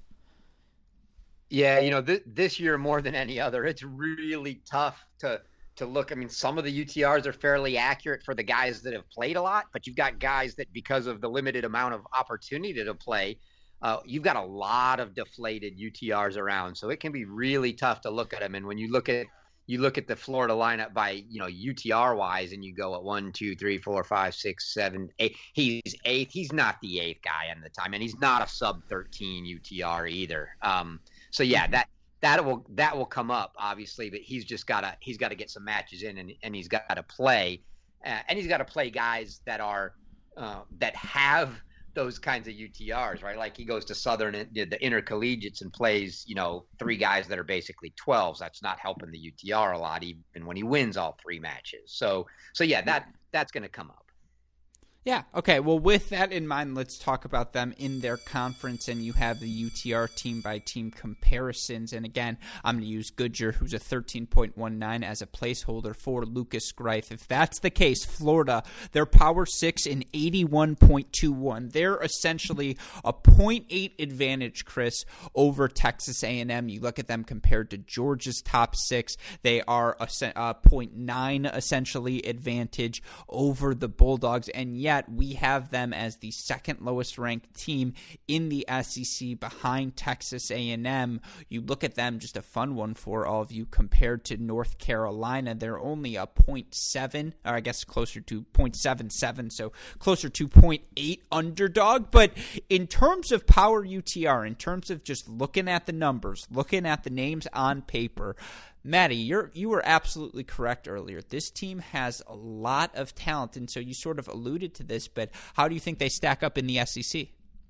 Yeah, you know, th- this year more than any other, it's really tough to – to look. I mean, some of the U T Rs are fairly accurate for the guys that have played a lot, but you've got guys that because of the limited amount of opportunity to play, uh, you've got a lot of deflated U T Rs around. So it can be really tough to look at them. And when you look at you look at the Florida lineup by, you know, U T R wise, and you go at one, two, three, four, five, six, seven, eight. He's eighth. He's not the eighth guy on the time, and he's not a sub thirteen U T R either. Um, so yeah, that. That will that will come up obviously, but he's just gotta he's got to get some matches in, and, and he's got to play, uh, and he's got to play guys that are uh, that have those kinds of U T Rs, right? Like he goes to Southern, the intercollegiates, and plays, you know, three guys that are basically twelves. That's not helping the U T R a lot, even when he wins all three matches. So, so yeah, that that's going to come up. Yeah, okay. Well, with that in mind, let's talk about them in their conference, and you have the U T R team-by-team comparisons. And again, I'm going to use Goodyear, who's a thirteen point one nine, as a placeholder for Lucas Greif. If that's the case, Florida, they're Power six in eighty-one point two one. They're essentially a point eight advantage, Chris, over Texas A and M. You look at them compared to Georgia's top six. They are a, a point nine, essentially, advantage over the Bulldogs, and yet we have them as the second lowest ranked team in the S E C behind Texas A and M. You look at them, just a fun one for all of you, compared to North Carolina. They're only a point seven, or I guess closer to point seven seven, so closer to point eight underdog. But in terms of power U T R, in terms of just looking at the numbers, looking at the names on paper, Maddie, you're you were absolutely correct earlier. This team has a lot of talent, and so you sort of alluded to this, but how do you think they stack up in the S E C?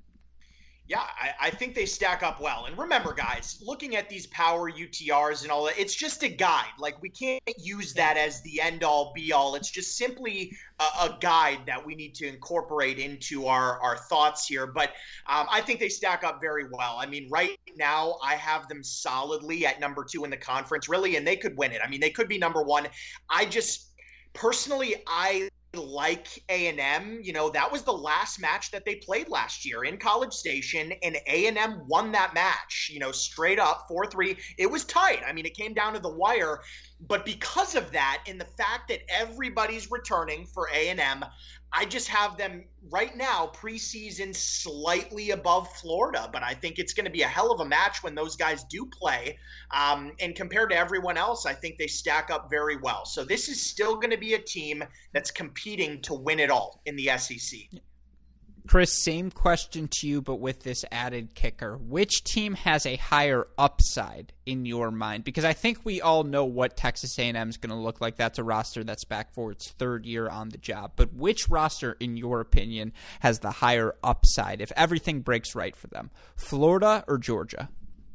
Yeah, I, I think they stack up well. And remember, guys, looking at these power U T Rs and all that, it's just a guide. Like, we can't use that as the end-all, be-all. It's just simply a, a guide that we need to incorporate into our, our thoughts here. But um, I think they stack up very well. I mean, right now, I have them solidly at number two in the conference, really, and they could win it. I mean, they could be number one. I just, personally, I like A and M. You know, that was the last match that they played last year in College Station, and A and M won that match, you know, straight up four three. It was tight. I mean, it came down to the wire. But because of that, and the fact that everybody's returning for A and M, I just have them right now preseason slightly above Florida. But I think it's going to be a hell of a match when those guys do play. Um, and compared to everyone else, I think they stack up very well. So this is still going to be a team that's competing to win it all in the S E C. Chris, same question to you, but with this added kicker. Which team has a higher upside in your mind? Because I think we all know what Texas A and M is going to look like. That's a roster that's back for its third year on the job. But which roster, in your opinion, has the higher upside if everything breaks right for them? Florida or Georgia?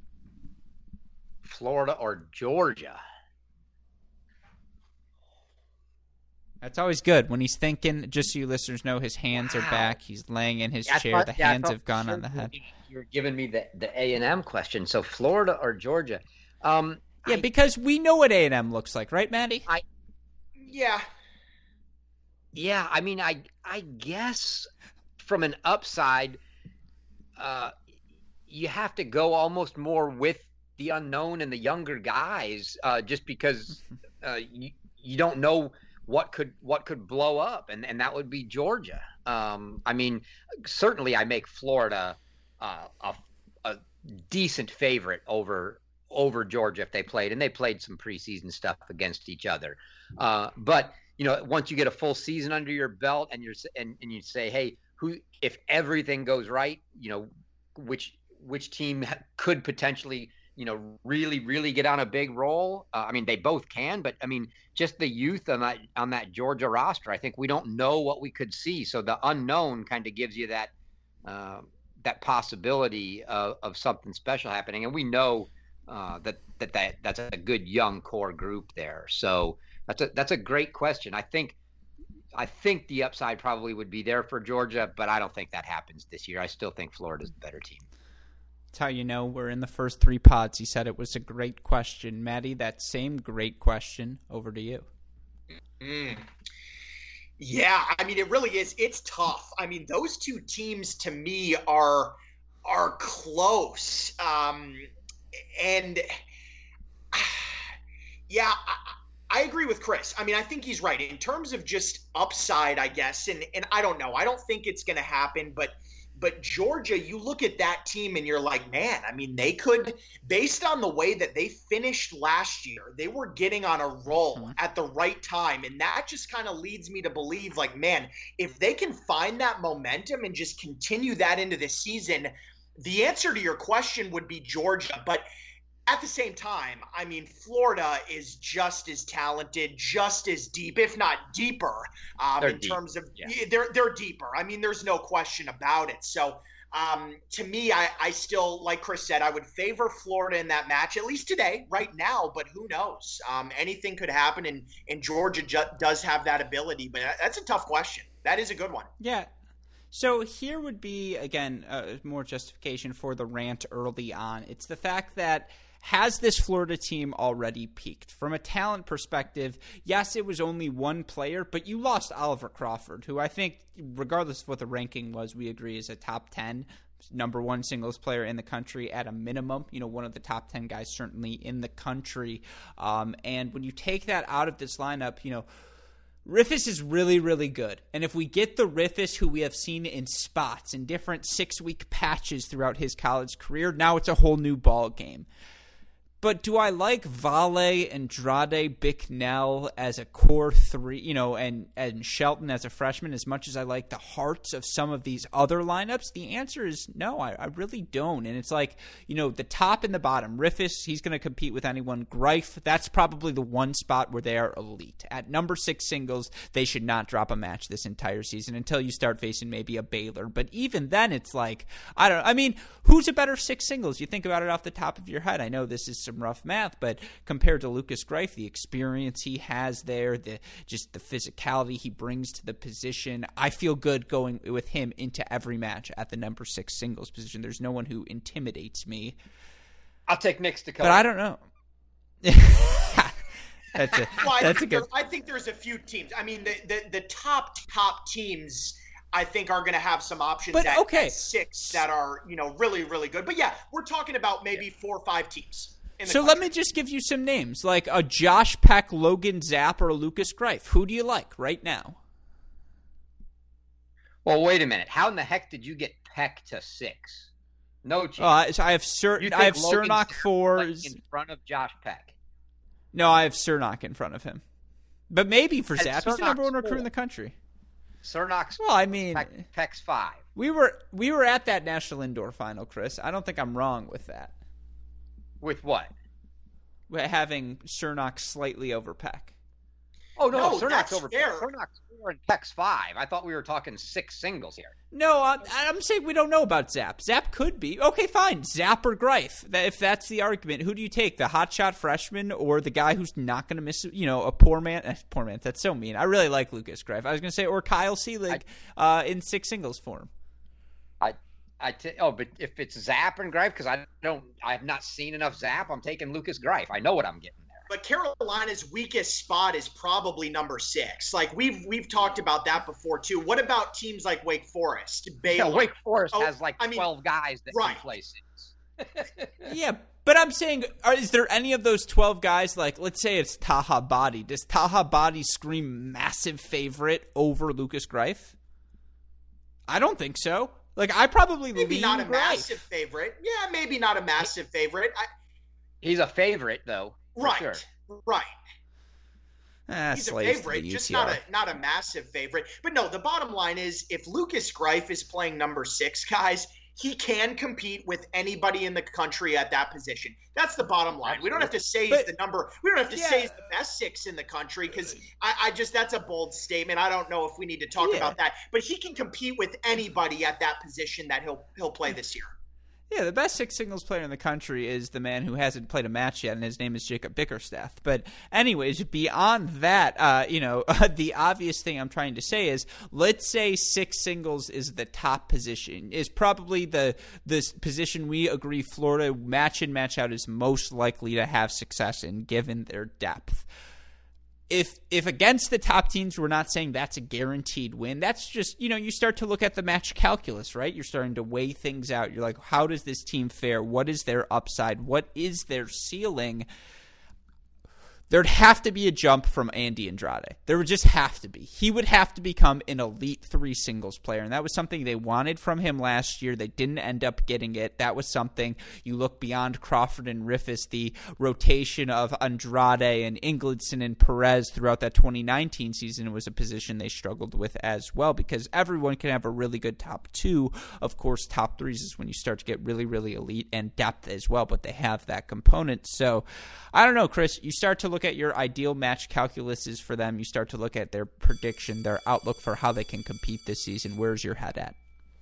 Florida or Georgia? That's always good. When he's thinking, just so you listeners know, his hands wow. are back. He's laying in his yeah, chair. thought, the yeah, hands have gone sure on the head. You're giving me the, the A and M question. So Florida or Georgia? Um, yeah, I, because we know what A and M looks like, right, Maddie? I, yeah. Yeah, I mean, I I guess from an upside, uh, you have to go almost more with the unknown and the younger guys, uh, just because uh, you, you don't know – what could what could blow up, and, and that would be Georgia. Um, I mean, certainly I make Florida uh, a, a decent favorite over over Georgia if they played, and they played some preseason stuff against each other. Uh, but you know, once you get a full season under your belt, and you're and, and you say, hey, who if everything goes right, you know, which which team could potentially, you know, really, really get on a big roll? Uh, I mean, they both can, but I mean, just the youth on that on that Georgia roster, I think we don't know what we could see. So the unknown kind of gives you that uh, that possibility of, of something special happening, and we know uh, that, that that that's a good young core group there. So that's a that's a great question. I think I think the upside probably would be there for Georgia, but I don't think that happens this year. I still think Florida's the better team. That's how you know we're in the first three pods. He said it was a great question. Maddie, that same great question, over to you. Mm. Yeah, I mean, it really is. It's tough. I mean, those two teams to me are are close. Um, and yeah, I, I agree with Chris. I mean, I think he's right in terms of just upside, I guess. And and I don't know. I don't think it's going to happen, but But Georgia, you look at that team and you're like, man, I mean, they could, based on the way that they finished last year, they were getting on a roll mm-hmm. at the right time. And that just kind of leads me to believe, like, man, if they can find that momentum and just continue that into the season, the answer to your question would be Georgia. But at the same time, I mean, Florida is just as talented, just as deep, if not deeper, um, in deep. terms of yeah. they're they're deeper. I mean, there's no question about it. So um, to me, I, I still, like Chris said, I would favor Florida in that match, at least today, right now. But who knows? Um, anything could happen, and, and Georgia ju- does have that ability. But that's a tough question. That is a good one. Yeah. So here would be, again, uh, more justification for the rant early on. It's the fact that has this Florida team already peaked? From a talent perspective, yes, it was only one player, but you lost Oliver Crawford, who I think, regardless of what the ranking was, we agree is a top ten, number one singles player in the country at a minimum. You know, one of the top ten guys certainly in the country. Um, and when you take that out of this lineup, you know, Riffice is really, really good. And if we get the Riffice who we have seen in spots, in different six-week patches throughout his college career, now it's a whole new ball game. But do I like Vale, Andrade, Bicknell as a core three, you know, and, and Shelton as a freshman as much as I like the hearts of some of these other lineups? The answer is no, I, I really don't. And it's like, you know, the top and the bottom. Riffice, he's going to compete with anyone. Greif, that's probably the one spot where they are elite. At number six singles, they should not drop a match this entire season until you start facing maybe a Baylor. But even then, it's like, I don't I mean, who's a better six singles? You think about it off the top of your head. I know this is some rough math, but compared to Lucas Greif, the experience he has there, the just the physicality he brings to the position, I feel good going with him into every match at the number six singles position. There's no one who intimidates me. I'll take Nick Stakhoda. But I don't know. that's a, well, that's a good. There, I think there's a few teams. I mean, the the, the top top teams, I think, are going to have some options but, at, okay. at six that are, you know, really, really good. But yeah, we're talking about maybe yeah. four or five teams. So country. Let me just give you some names, like a Josh Peck, Logan Zapp, or a Lucas Greif. Who do you like right now? Well, wait a minute. How in the heck did you get Peck to six? No chance. Uh, so I have certain. I have Cernak for in front of Josh Peck. No, I have Cernak in front of him. But maybe for Zapp, he's the number one recruit in the country. Cernak's well, I mean, Peck, Peck's five. We were we were at that national indoor final, Chris. I don't think I'm wrong with that. With what? With having Cernak slightly over Peck. Oh no, no Cernak's over fair. Cernak's four and Peck's five. I thought we were talking six singles here. No, I'm, I'm saying we don't know about Zapp. Zapp could be. Okay, fine. Zapp or Greif. If that's the argument, who do you take? The hotshot freshman or the guy who's not going to miss, you know, a poor man? Eh, poor man, that's so mean. I really like Lucas Greif. I was going to say, or Kyle Seelig uh, in six singles form. I I t- oh, but if it's Zapp and Greif, because I don't, I have not seen enough Zapp. I'm taking Lucas Greif. I know what I'm getting there. But Carolina's weakest spot is probably number six. Like we've we've talked about that before too. What about teams like Wake Forest, Baylor? Yeah, Wake Forest oh, has like I mean, twelve guys that right. can play six. Yeah, but I'm saying, are, is there any of those twelve guys, like, let's say it's Taha Badi. Does Taha Badi scream massive favorite over Lucas Greif? I don't think so. Like, I probably maybe lean not a Greif. massive favorite. Yeah, maybe not a massive favorite. I, He's a favorite, though. Right, sure. right. Ah, He's a favorite, just not a not a massive favorite. But no, the bottom line is, if Lucas Greif is playing number six, guys, he can compete with anybody in the country at that position. That's the bottom line. Absolutely. We don't have to say but, he's the number. We don't have to yeah. say he's the best six in the country, because I, I just that's a bold statement. I don't know if we need to talk yeah. about that. But he can compete with anybody at that position that he'll he'll play this year. Yeah, the best six singles player in the country is the man who hasn't played a match yet, and his name is Jacob Bickerstaff. But anyways, beyond that, uh, you know, uh, the obvious thing I'm trying to say is, let's say six singles is the top position, is probably the the position we agree Florida match in, match out is most likely to have success in, given their depth. If if against the top teams, we're not saying that's a guaranteed win. That's just, you know, you start to look at the match calculus, right? You're starting to weigh things out. You're like, how does this team fare? What is their upside? What is their ceiling? there'd have to be a jump from Andy Andrade. There would just have to be. He would have to become an elite three singles player, and that was something they wanted from him last year. They didn't end up getting it. That was something, you look beyond Crawford and Riffice, the rotation of Andrade and Ingledson and Perez throughout that twenty nineteen season was a position they struggled with as well, because everyone can have a really good top two. Of course, top threes is when you start to get really, really elite, and depth as well, but they have that component. So, I don't know, Chris, you start to look at your ideal match calculuses for them. You start to look at their prediction, their outlook for how they can compete this season. Where's your head at?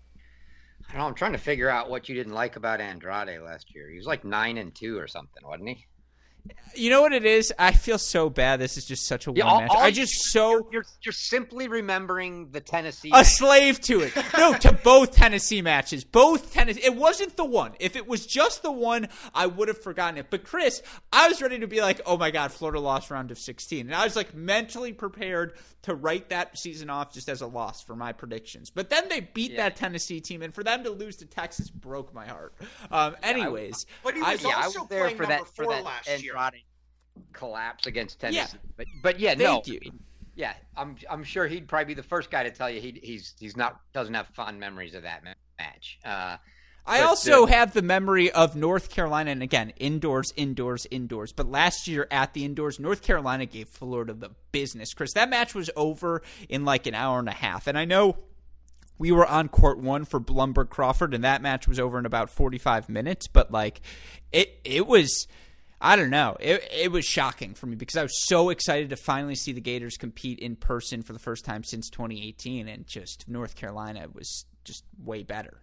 I don't know, I'm trying to figure out what you didn't like about Andrade last year. He was like nine and two or something, wasn't he? You know what it is? I feel so bad. This is just such a yeah, one all, match. all I just so you're, you're you're simply remembering the Tennessee a match. slave to it. No, to both Tennessee matches. Both Tennessee. It wasn't the one. If it was just the one, I would have forgotten it. But Chris, I was ready to be like, "Oh my God, Florida lost round of sixteen," and I was like mentally prepared to write that season off just as a loss for my predictions. But then they beat yeah. that Tennessee team, and for them to lose to Texas broke my heart. Um, anyways, yeah, I, but he was I, also yeah, I was there playing for that number for four that last Andrade year. collapse against Tennessee. Yeah. But but yeah, Thank no. you. I mean, yeah, I'm I'm sure he'd probably be the first guy to tell you he he's he's not doesn't have fond memories of that match. Uh, I but, also uh, have the memory of North Carolina, and again, indoors, indoors, indoors. But last year at the indoors, North Carolina gave Florida the business. Chris, that match was over in like an hour and a half. And I know we were on court one for Blumberg Crawford, and that match was over in about forty-five minutes. But like, it it was, I don't know, it it was shocking for me because I was so excited to finally see the Gators compete in person for the first time since twenty eighteen, and just North Carolina was just way better.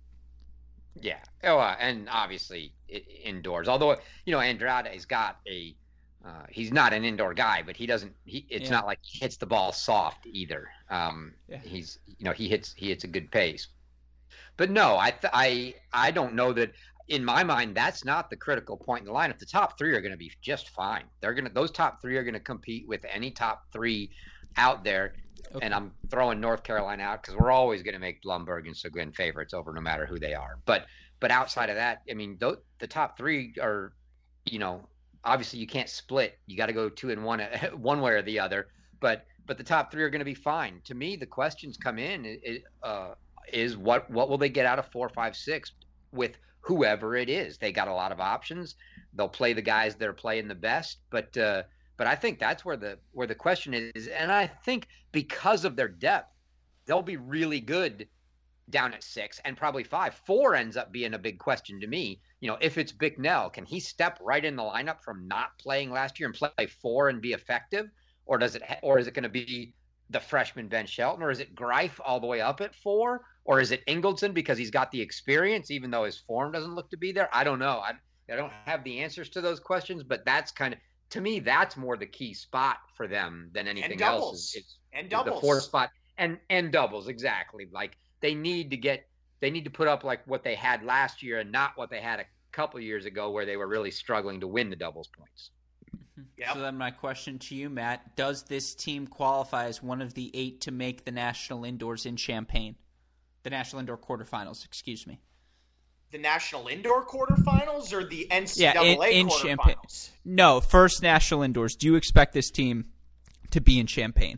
Yeah. Oh, uh, and obviously I- indoors. Although you know Andrade's got a, uh, he's not an indoor guy, but he doesn't. He it's Yeah. not like he hits the ball soft either. Um, Yeah. he's you know he hits he hits a good pace. But no, I th- I I don't know that. In my mind, that's not the critical point in the lineup. The top three are going to be just fine. They're going to those top three are going to compete with any top three out there. Okay. And I'm throwing North Carolina out because we're always going to make Blumberg and Seguin favorites over no matter who they are. But but outside of that, I mean, th- the top three are, you know, obviously you can't split. You got to go two and one, one way or the other. But but the top three are going to be fine. To me, the questions come in it, uh, is what what will they get out of four, five, six with whoever it is. They got a lot of options. They'll play the guys that are playing the best. But uh, but I think that's where the where the question is. And I think because of their depth, they'll be really good down at six and probably five. Four ends up being a big question to me. You know, if it's Bicknell, can he step right in the lineup from not playing last year and play four and be effective? Or does it, or is it going to be the freshman Ben Shelton? Or is it Greif all the way up at four? Or is it Ingleton because he's got the experience, even though his form doesn't look to be there? I don't know. I, I don't have the answers to those questions, but that's kind of, to me, that's more the key spot for them than anything else. Is, is, and is doubles. the fourth spot and and doubles, exactly. Like they need to get, they need to put up like what they had last year and not what they had a couple years ago where they were really struggling to win the doubles points. Yep. So then my question to you, Matt, does this team qualify as one of the eight to make the National Indoors in Champaign? The National Indoor quarterfinals, excuse me. The National Indoor quarterfinals or the N C double A yeah, in, in quarterfinals? Champaign. No, first National Indoors. Do you expect this team to be in Champaign?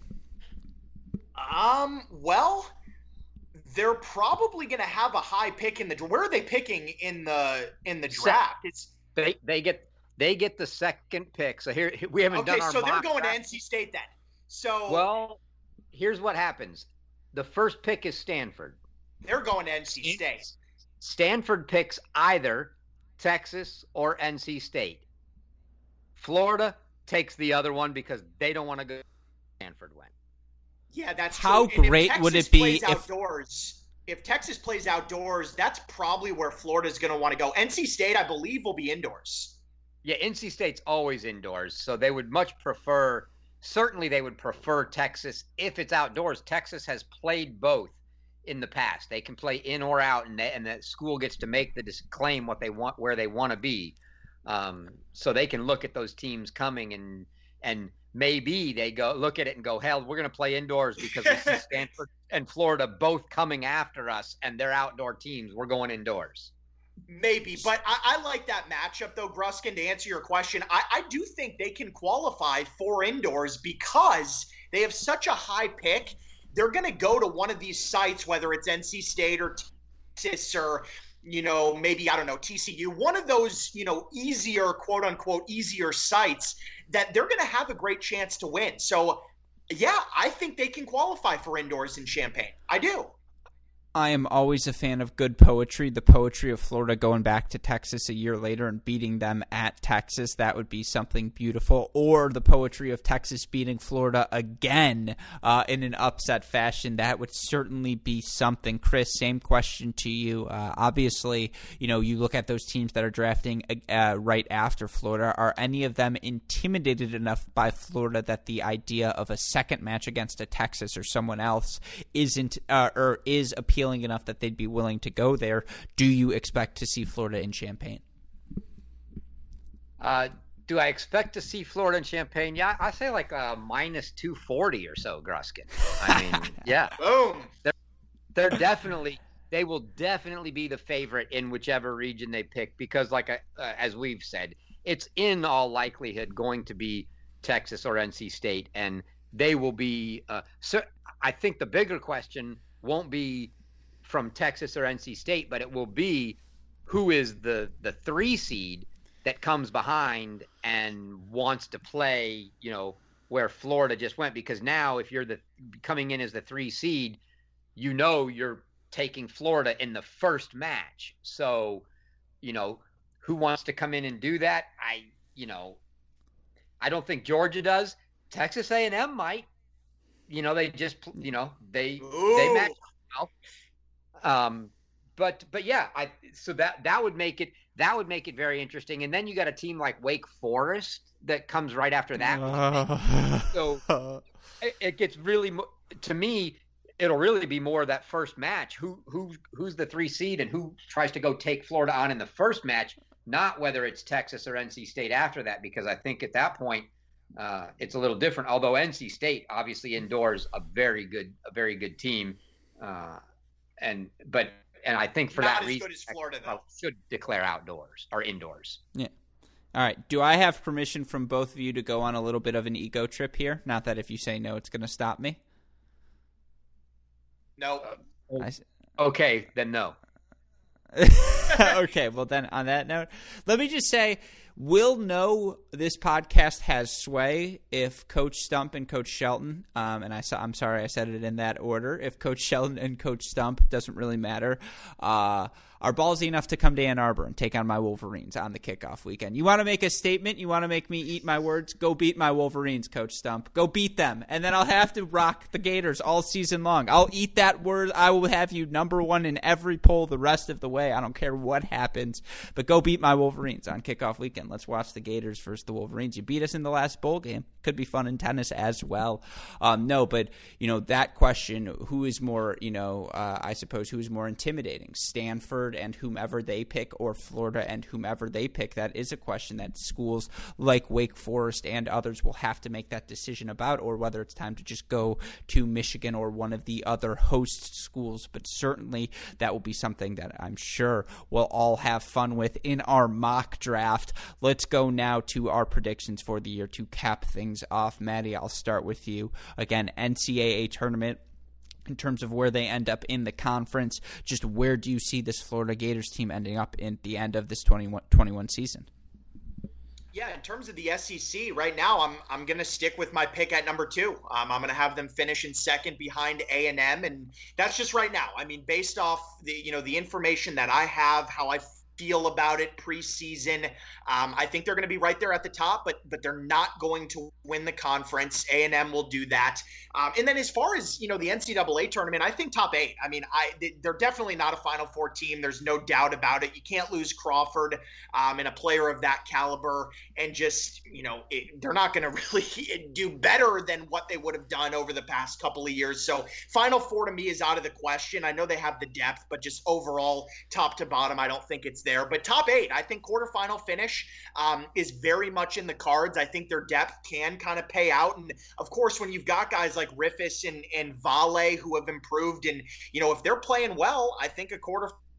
Um, well, they're probably going to have a high pick in the draft. Where are they picking in the in the draft? It's They they get they get the second pick. So here we haven't okay. done our So they're mock going to draft. N C State then. So Well, here's what happens. The first pick is Stanford. they're going to N C State. Stanford picks either Texas or N C State. Florida takes the other one because they don't want to go Stanford went. Yeah, that's How true. And if great would Texas it be plays if- outdoors? If Texas plays outdoors, that's probably where Florida's going to want to go. N C State, I believe, will be indoors. Yeah, N C State's always indoors, so they would much prefer certainly they would prefer Texas if it's outdoors. Texas has played both in the past. They can play in or out, and they, and the school gets to make the claim what they want, where they want to be. Um, so they can look at those teams coming and and maybe they go look at it and go, hell, we're going to play indoors because we see Stanford and Florida both coming after us, and they're outdoor teams. We're going indoors. Maybe, but I, I like that matchup, though, Gruskin, to answer your question. I, I do think they can qualify for indoors because they have such a high pick. They're going to go to one of these sites, whether it's N C State or Texas or, you know, maybe, I don't know, T C U, one of those, you know, easier, quote unquote, easier sites that they're going to have a great chance to win. So, yeah, I think they can qualify for indoors in Champaign. I do. I am always a fan of good poetry. The poetry of Florida going back to Texas a year later and beating them at Texas, that would be something beautiful. Or the poetry of Texas beating Florida again uh, in an upset fashion, that would certainly be something. Chris, same question to you. Uh, obviously, you know, you look at those teams that are drafting uh, right after Florida. Are any of them intimidated enough by Florida that the idea of a second match against a Texas or someone else isn't uh, or is appealing enough that they'd be willing to go there? Do you expect to see Florida in Champaign? Uh, do I expect to see Florida in Champaign? Yeah, I say like a minus two forty or so, Gruskin. I mean, yeah. Boom. They're, they're definitely, they will definitely be the favorite in whichever region they pick because, like uh, as we've said, it's in all likelihood going to be Texas or N C State, and they will be. Uh, so I think the bigger question won't be from Texas or N C State, but it will be who is the the three seed that comes behind and wants to play, you know, where Florida just went. Because now if you're the coming in as the three seed, you know you're taking Florida in the first match. So, you know, who wants to come in and do that? I, you know, I don't think Georgia does. Texas A and M might. You know, they just, you know, they Ooh. they match well. Um, but but yeah, I so that that would make it that would make it very interesting. And then you got a team like Wake Forest that comes right after that. Uh, so it, it gets really, to me, it'll really be more of that first match. Who who who's the three seed and who tries to go take Florida on in the first match, not whether it's Texas or N C State after that, because I think at that point uh, it's a little different. Although N C State obviously indoors a very good a very good team. Uh, And but and I think for Not that as reason, good as Florida, though. should declare outdoors or indoors. Yeah. All right. Do I have permission from both of you to go on a little bit of an ego trip here? Not that if you say no, it's going to stop me. No. Uh, I, okay, then no. Okay. Well, then on that note, let me just say, we'll know this podcast has sway if Coach Stump and Coach Shelton, um, and I saw, I'm sorry I said it in that order, if Coach Shelton and Coach Stump, doesn't really matter, uh, are ballsy enough to come to Ann Arbor and take on my Wolverines on the kickoff weekend. You want to make a statement? You want to make me eat my words? Go beat my Wolverines, Coach Stump. Go beat them. And then I'll have to rock the Gators all season long. I'll eat that word. I will have you number one in every poll the rest of the way. I don't care what happens. But go beat my Wolverines on kickoff weekend. Let's watch the Gators versus the Wolverines. You beat us in the last bowl game. Could be fun in tennis as well. Um, no, but, you know, that question, who is more, you know, uh, I suppose, who is more intimidating? Stanford and whomever they pick, or Florida and whomever they pick? That is a question that schools like Wake Forest and others will have to make that decision about, or whether it's time to just go to Michigan or one of the other host schools. But certainly that will be something that I'm sure we'll all have fun with in our mock draft. Let's go now to our predictions for the year to cap things off. Maddie, I'll start with you. Again, N C double A tournament. In terms of where they end up in the conference, just where do you see this Florida Gators team ending up in the end of this twenty-one twenty-one season? Yeah, in terms of the S E C, right now I'm I'm going to stick with my pick at number two. Um, I'm going to have them finish in second behind A and M, and that's just right now. I mean, based off the you know the information that I have, how I feel about it preseason, um, I think they're going to be right there at the top, but but they're not going to win the conference. A and M will do that. Um, and then as far as, you know, the N C double A tournament, I think top eight. I mean, I they're definitely not a Final Four team. There's no doubt about it. You can't lose Crawford um, and a player of that caliber and just, you know, it, they're not going to really do better than what they would have done over the past couple of years. So Final Four to me is out of the question. I know they have the depth, but just overall, top to bottom, I don't think it's there. But top eight, I think quarterfinal finish um, is very much in the cards. I think their depth can kind of pay out. And of course, when you've got guys like Riffis and, and Vale who have improved, and, you know, if they're playing well, I think a quarterfinal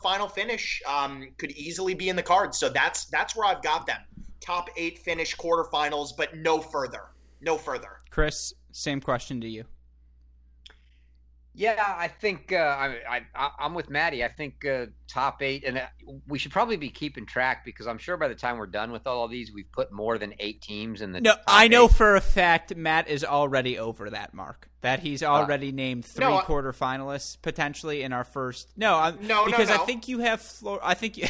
quarterfinal finish um, could easily be in the cards. So that's that's where I've got them. Top eight finish, quarterfinals, but no further. No further. Chris, same question to you. Yeah, I think uh, I, I, I'm with Maddie. I think uh, top eight, and uh, we should probably be keeping track because I'm sure by the time we're done with all of these, we've put more than eight teams in the. No, top I know eight. for a fact Matt is already over that mark. That he's already uh, named three no, quarterfinalists potentially in our first. No, I'm, no, because no, no. I think you have Florida. I think you,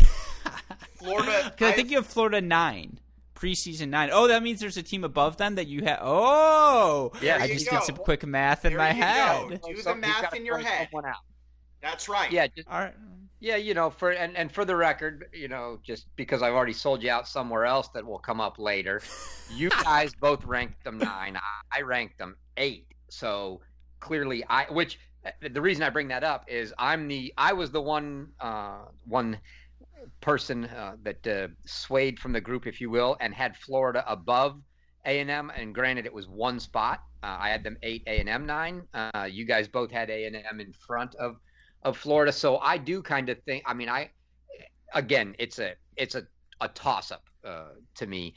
Florida. Because I think you have Florida nine. Preseason nine. Oh, that means there's a team above them that you have. Oh, yeah. I just go. did some quick math in there my you head. Go. Do the math in your head. That's right. Yeah. Just, All right. Yeah, you know, for and, and for the record, you know, just because I've already sold you out somewhere else that will come up later, you guys both ranked them nine. I, I ranked them eight. So clearly, I which the reason I bring that up is I'm the I was the one uh, one. person uh, that uh, swayed from the group, if you will, and had Florida above A and M. And granted, it was one spot. Uh, I had them eight, A and M nine. Uh, you guys both had A and M in front of of Florida. So I do kind of think. I mean, I again, it's a it's a, a toss up uh, to me.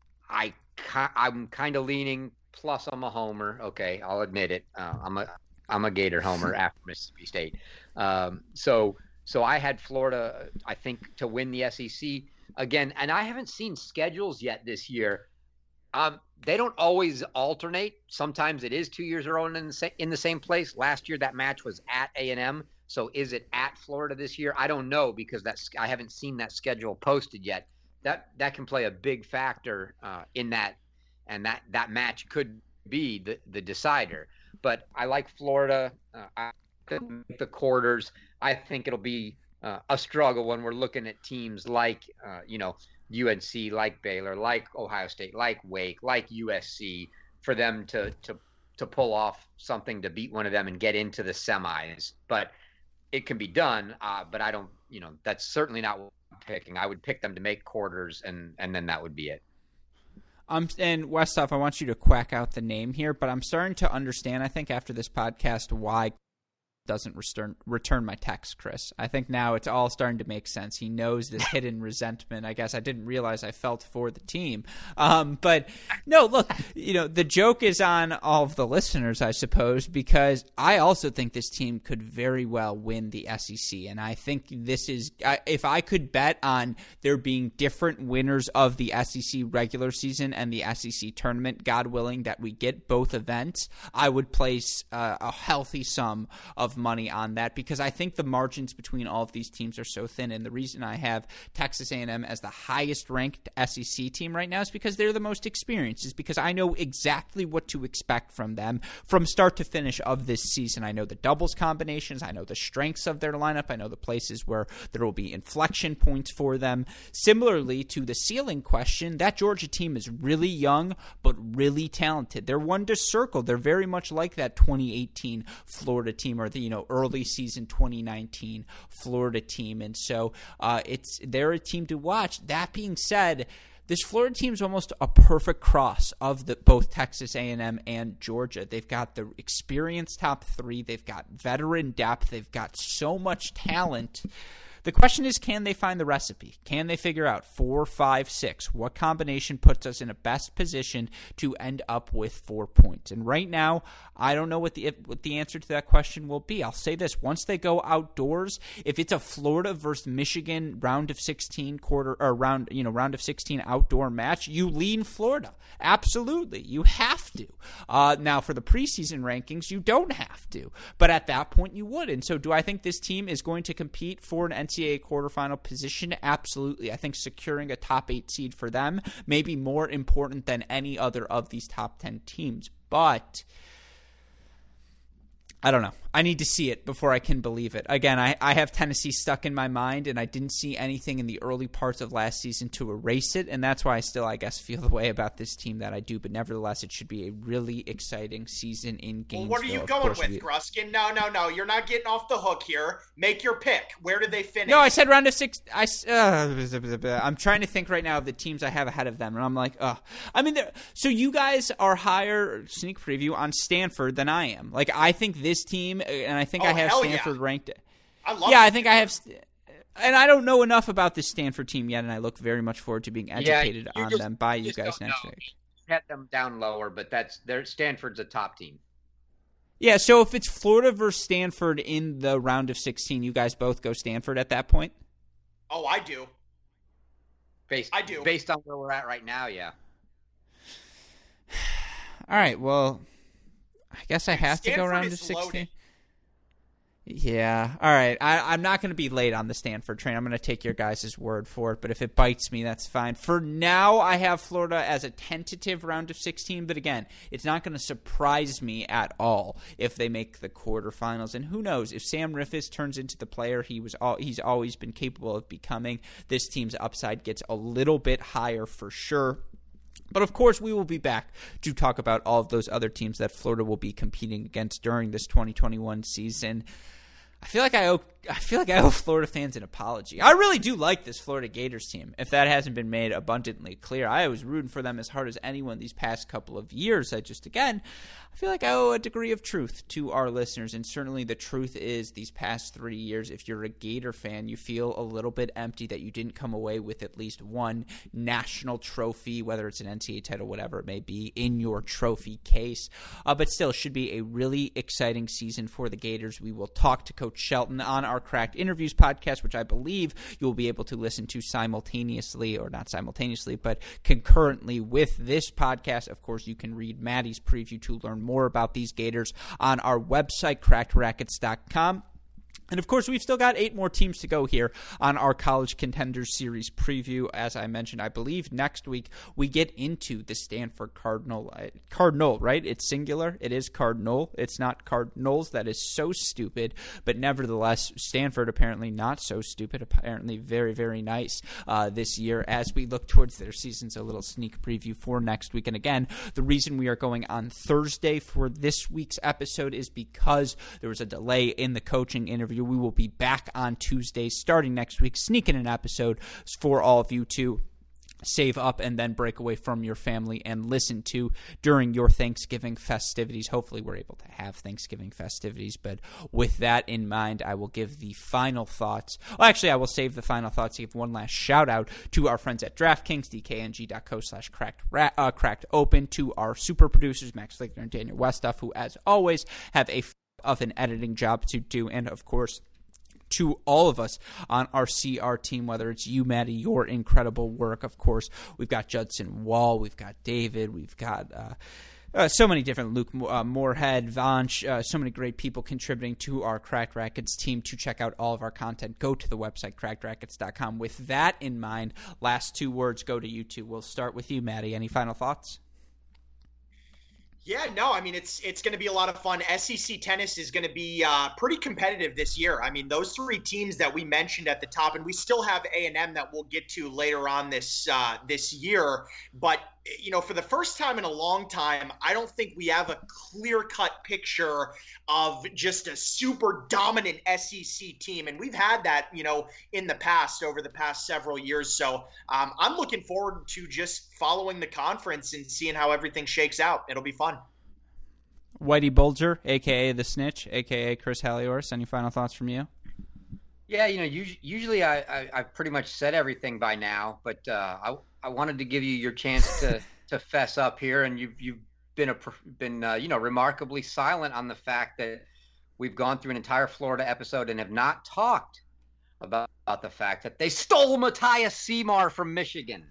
I I'm kind of leaning. Plus, I'm a homer. Okay, I'll admit it. Uh, I'm a I'm a Gator homer after Mississippi State. Um, so. So I had Florida, I think, to win the S E C again. And I haven't seen schedules yet this year. Um, they don't always alternate. Sometimes it is two years in a row in the, sa- in the same place. Last year, that match was at A and M. So is it at Florida this year? I don't know because that's I haven't seen that schedule posted yet. That that can play a big factor uh, in that. And that, that match could be the, the decider. But I like Florida. Uh, I make the quarters. I think it'll be uh, a struggle when we're looking at teams like, uh, you know, U N C, like Baylor, like Ohio State, like Wake, like U S C, for them to to to pull off something to beat one of them and get into the semis. But it can be done. Uh, but I don't, you know, that's certainly not what I'm picking. I would pick them to make quarters, and and then that would be it. Um, and Westhoff, I want you to quack out the name here, but I'm starting to understand, I think, after this podcast, why doesn't return return my text, Chris. I think now it's all starting to make sense. He knows this hidden resentment. I guess I didn't realize I felt for the team. Um, but no, look, you know, the joke is on all of the listeners, I suppose, because I also think this team could very well win the S E C. And I think this is, if I could bet on there being different winners of the S E C regular season and the S E C tournament, God willing that we get both events, I would place uh, a healthy sum of money on that, because I think the margins between all of these teams are so thin. And the reason I have Texas A and M as the highest ranked S E C team right now is because they're the most experienced, is because I know exactly what to expect from them from start to finish of this season. I know the doubles combinations, I know the strengths of their lineup, I know the places where there will be inflection points for them. Similarly to the ceiling question, that Georgia team is really young but really talented. They're one to circle. They're very much like that twenty eighteen Florida team, or the you know early season twenty nineteen Florida team, and so uh, it's they're a team to watch. That being said, this Florida team is almost a perfect cross of the both Texas A and M and Georgia. They've got the experienced top three. They've got veteran depth. They've got so much talent. The question is, can they find the recipe? Can they figure out four, five, six? What combination puts us in a best position to end up with four points? And right now, I don't know what the what the answer to that question will be. I'll say this: once they go outdoors, if it's a Florida versus Michigan round of sixteen quarter or round you know round of sixteen outdoor match, you lean Florida. Absolutely, you have to. Uh, now, for the preseason rankings, you don't have to, but at that point, you would. And so, do I think this team is going to compete for an N C double A quarterfinal position? Absolutely. I think securing a top eight seed for them may be more important than any other of these top ten teams. But I don't know. I need to see it before I can believe it. Again, I, I have Tennessee stuck in my mind, and I didn't see anything in the early parts of last season to erase it, and that's why I still, I guess, feel the way about this team that I do. But nevertheless, it should be a really exciting season in Gainesville. Well, what are you going with, we... Gruskin? No, no, no. You're not getting off the hook here. Make your pick. Where did they finish? No, I said round of six. I, uh, I'm trying to think right now of the teams I have ahead of them, and I'm like, oh. I mean, so you guys are higher, sneak preview, on Stanford than I am. Like, I think this team, and I think oh, I have Stanford yeah. ranked. I love Yeah, it. I think I have. and I don't know enough about this Stanford team yet, and I look very much forward to being educated yeah, on just, them by you just guys next know. week. Had them down lower, but that's their Stanford's a top team. Yeah, so if it's Florida versus Stanford in the round of sixteen, you guys both go Stanford at that point? Oh, I do. Based, I do. Based on where we're at right now, yeah. All right, well, I guess I have Stanford to go around to is sixteen. loaded. Yeah, all right. I, I'm not going to be late on the Stanford train. I'm going to take your guys' word for it, but if it bites me, that's fine. For now, I have Florida as a tentative round of sixteen, but again, it's not going to surprise me at all if they make the quarterfinals. And who knows, if Sam Riffice turns into the player he was, all, he's always been capable of becoming, this team's upside gets a little bit higher for sure. But, of course, we will be back to talk about all of those other teams that Florida will be competing against during this twenty twenty-one season. I feel like I owe I feel like I owe Florida fans an apology. I really do like this Florida Gators team, if that hasn't been made abundantly clear. I was rooting for them as hard as anyone these past couple of years. I just, again, I feel like I owe a degree of truth to our listeners, and certainly the truth is these past three years, if you're a Gator fan, you feel a little bit empty that you didn't come away with at least one national trophy, whether it's an N C double A title, whatever it may be, in your trophy case. Uh, but still, should be a really exciting season for the Gators. We will talk to Coach Shelton on our Cracked Interviews podcast, which I believe you will be able to listen to simultaneously, or not simultaneously, but concurrently with this podcast. Of course, you can read Maddie's preview to learn more about these Gators on our website, cracked rackets dot com. And, of course, we've still got eight more teams to go here on our College Contenders Series preview. As I mentioned, I believe next week we get into the Stanford Cardinal. Uh, Cardinal, right? It's singular. It is Cardinal. It's not Cardinals. That is so stupid. But nevertheless, Stanford apparently not so stupid. Apparently very, very nice uh, this year as we look towards their seasons. A little sneak preview for next week. And, again, the reason we are going on Thursday for this week's episode is because there was a delay in the coaching interview. We will be back on Tuesday starting next week, sneaking an episode for all of you to save up and then break away from your family and listen to during your Thanksgiving festivities. Hopefully we're able to have Thanksgiving festivities, but with that in mind, I will give the final thoughts. Well, actually, I will save the final thoughts to give one last shout out to our friends at DraftKings, D K N G dot co slash cracked uh, cracked open, to our super producers, Max Ligner and Daniel Westoff, who, as always, have a of an editing job to do, and of course to all of us on our C R team, whether it's you, Maddie, your incredible work. Of course, we've got Judson Wall, we've got David, we've got uh, uh, so many different, Luke uh, Moorhead, Vanch, uh, so many great people contributing to our Cracked Rackets team. To check out all of our content, go to the website, cracked rackets dot com. With that in mind, last two words go to you two. We'll start with you, Maddie. Any final thoughts? Yeah, no, I mean, it's it's going to be a lot of fun. S E C tennis is going to be uh, pretty competitive this year. I mean, those three teams that we mentioned at the top, and we still have A and M that we'll get to later on this uh, this year. But, you know, for the first time in a long time, I don't think we have a clear-cut picture of just a super dominant S E C team. And we've had that, you know, in the past, over the past several years. So um, I'm looking forward to just following the conference and seeing how everything shakes out. It'll be fun. Whitey Bulger, a k a. The Snitch, a k a. Chris Halliors. Any final thoughts from you? Yeah, you know, usually, usually I, I, I've pretty much said everything by now, but uh, I, I wanted to give you your chance to, to fess up here, and you've you've been a been uh, you know remarkably silent on the fact that we've gone through an entire Florida episode and have not talked about, about the fact that they stole Matthias Seymour from Michigan.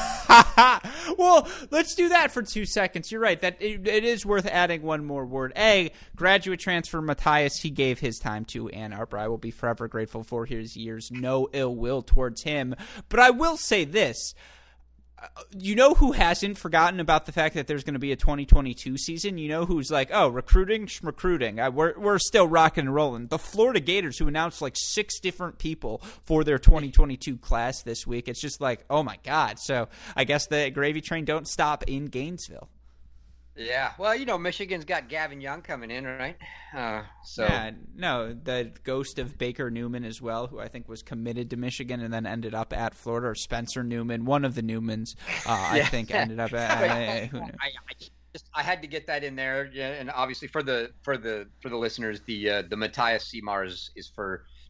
Well, let's do that for two seconds. You're right. That it, it is worth adding one more word. A, graduate transfer Matthias, he gave his time to Ann Arbor. I will be forever grateful for his years. No ill will towards him. But I will say this. You know who hasn't forgotten about the fact that there's going to be a twenty twenty-two season? You know who's like, oh, recruiting, recruiting. Uh, we're we're still rocking and rolling. The Florida Gators, who announced like six different people for their twenty twenty-two class this week. It's just like, oh my God. So I guess the gravy train don't stop in Gainesville. Yeah, well, you know, Michigan's got Gavin Young coming in, right? Uh, so yeah, no, the ghost of Baker Newman as well, who I think was committed to Michigan and then ended up at Florida, or Spencer Newman, one of the Newmans, uh, I think ended up at. Uh, who knew? I, I just I had to get that in there, yeah, and obviously for the for the for the listeners, the uh, the Matthias Seymour is, is for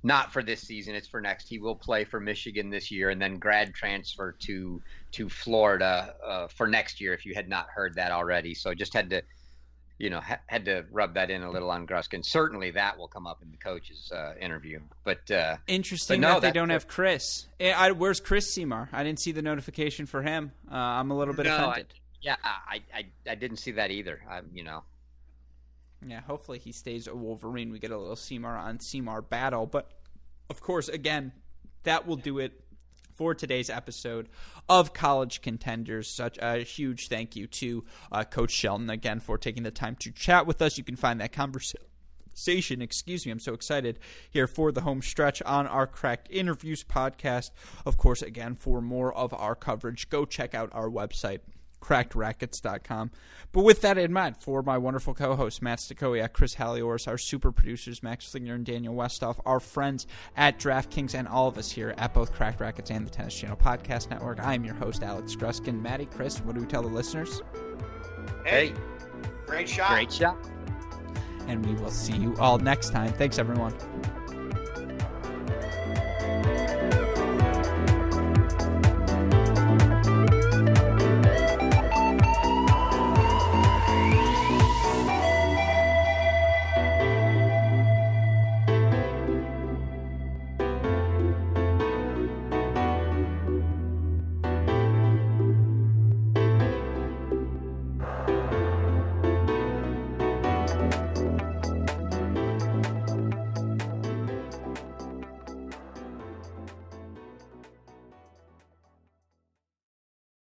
not for this season. It's for next. He will play for Michigan this year and then grad transfer to to Florida uh, for next year, if you had not heard that already. So just had to, you know, ha- had to rub that in a little on Gruskin. Certainly that will come up in the coach's uh, interview. But uh, Interesting but no, that they that, don't that, have Chris. I, where's Chris Seymour? I didn't see the notification for him. Uh, I'm a little bit no, offended. I, yeah, I, I, I didn't see that either. I, you know. Yeah, hopefully he stays a Wolverine. We get a little Seymour on Seymour battle. But, of course, again, that will do it for today's episode of College Contenders. Such a huge thank you to uh, Coach Shelton, again, for taking the time to chat with us. You can find that conversation, excuse me, I'm so excited, here for the home stretch on our Cracked Interviews podcast. Of course, again, for more of our coverage, go check out our website, cracked rackets dot com. But with that in mind, for my wonderful co-hosts, Matt Stakowiak, Chris Halioris, our super producers, Max Slinger and Daniel Westoff, our friends at DraftKings, and all of us here at both Cracked Rackets and the Tennis Channel Podcast Network, I am your host, Alex Gruskin. Maddie, Chris, what do we tell the listeners? Hey, hey, great shot. Great shot. And we will see you all next time. Thanks, everyone.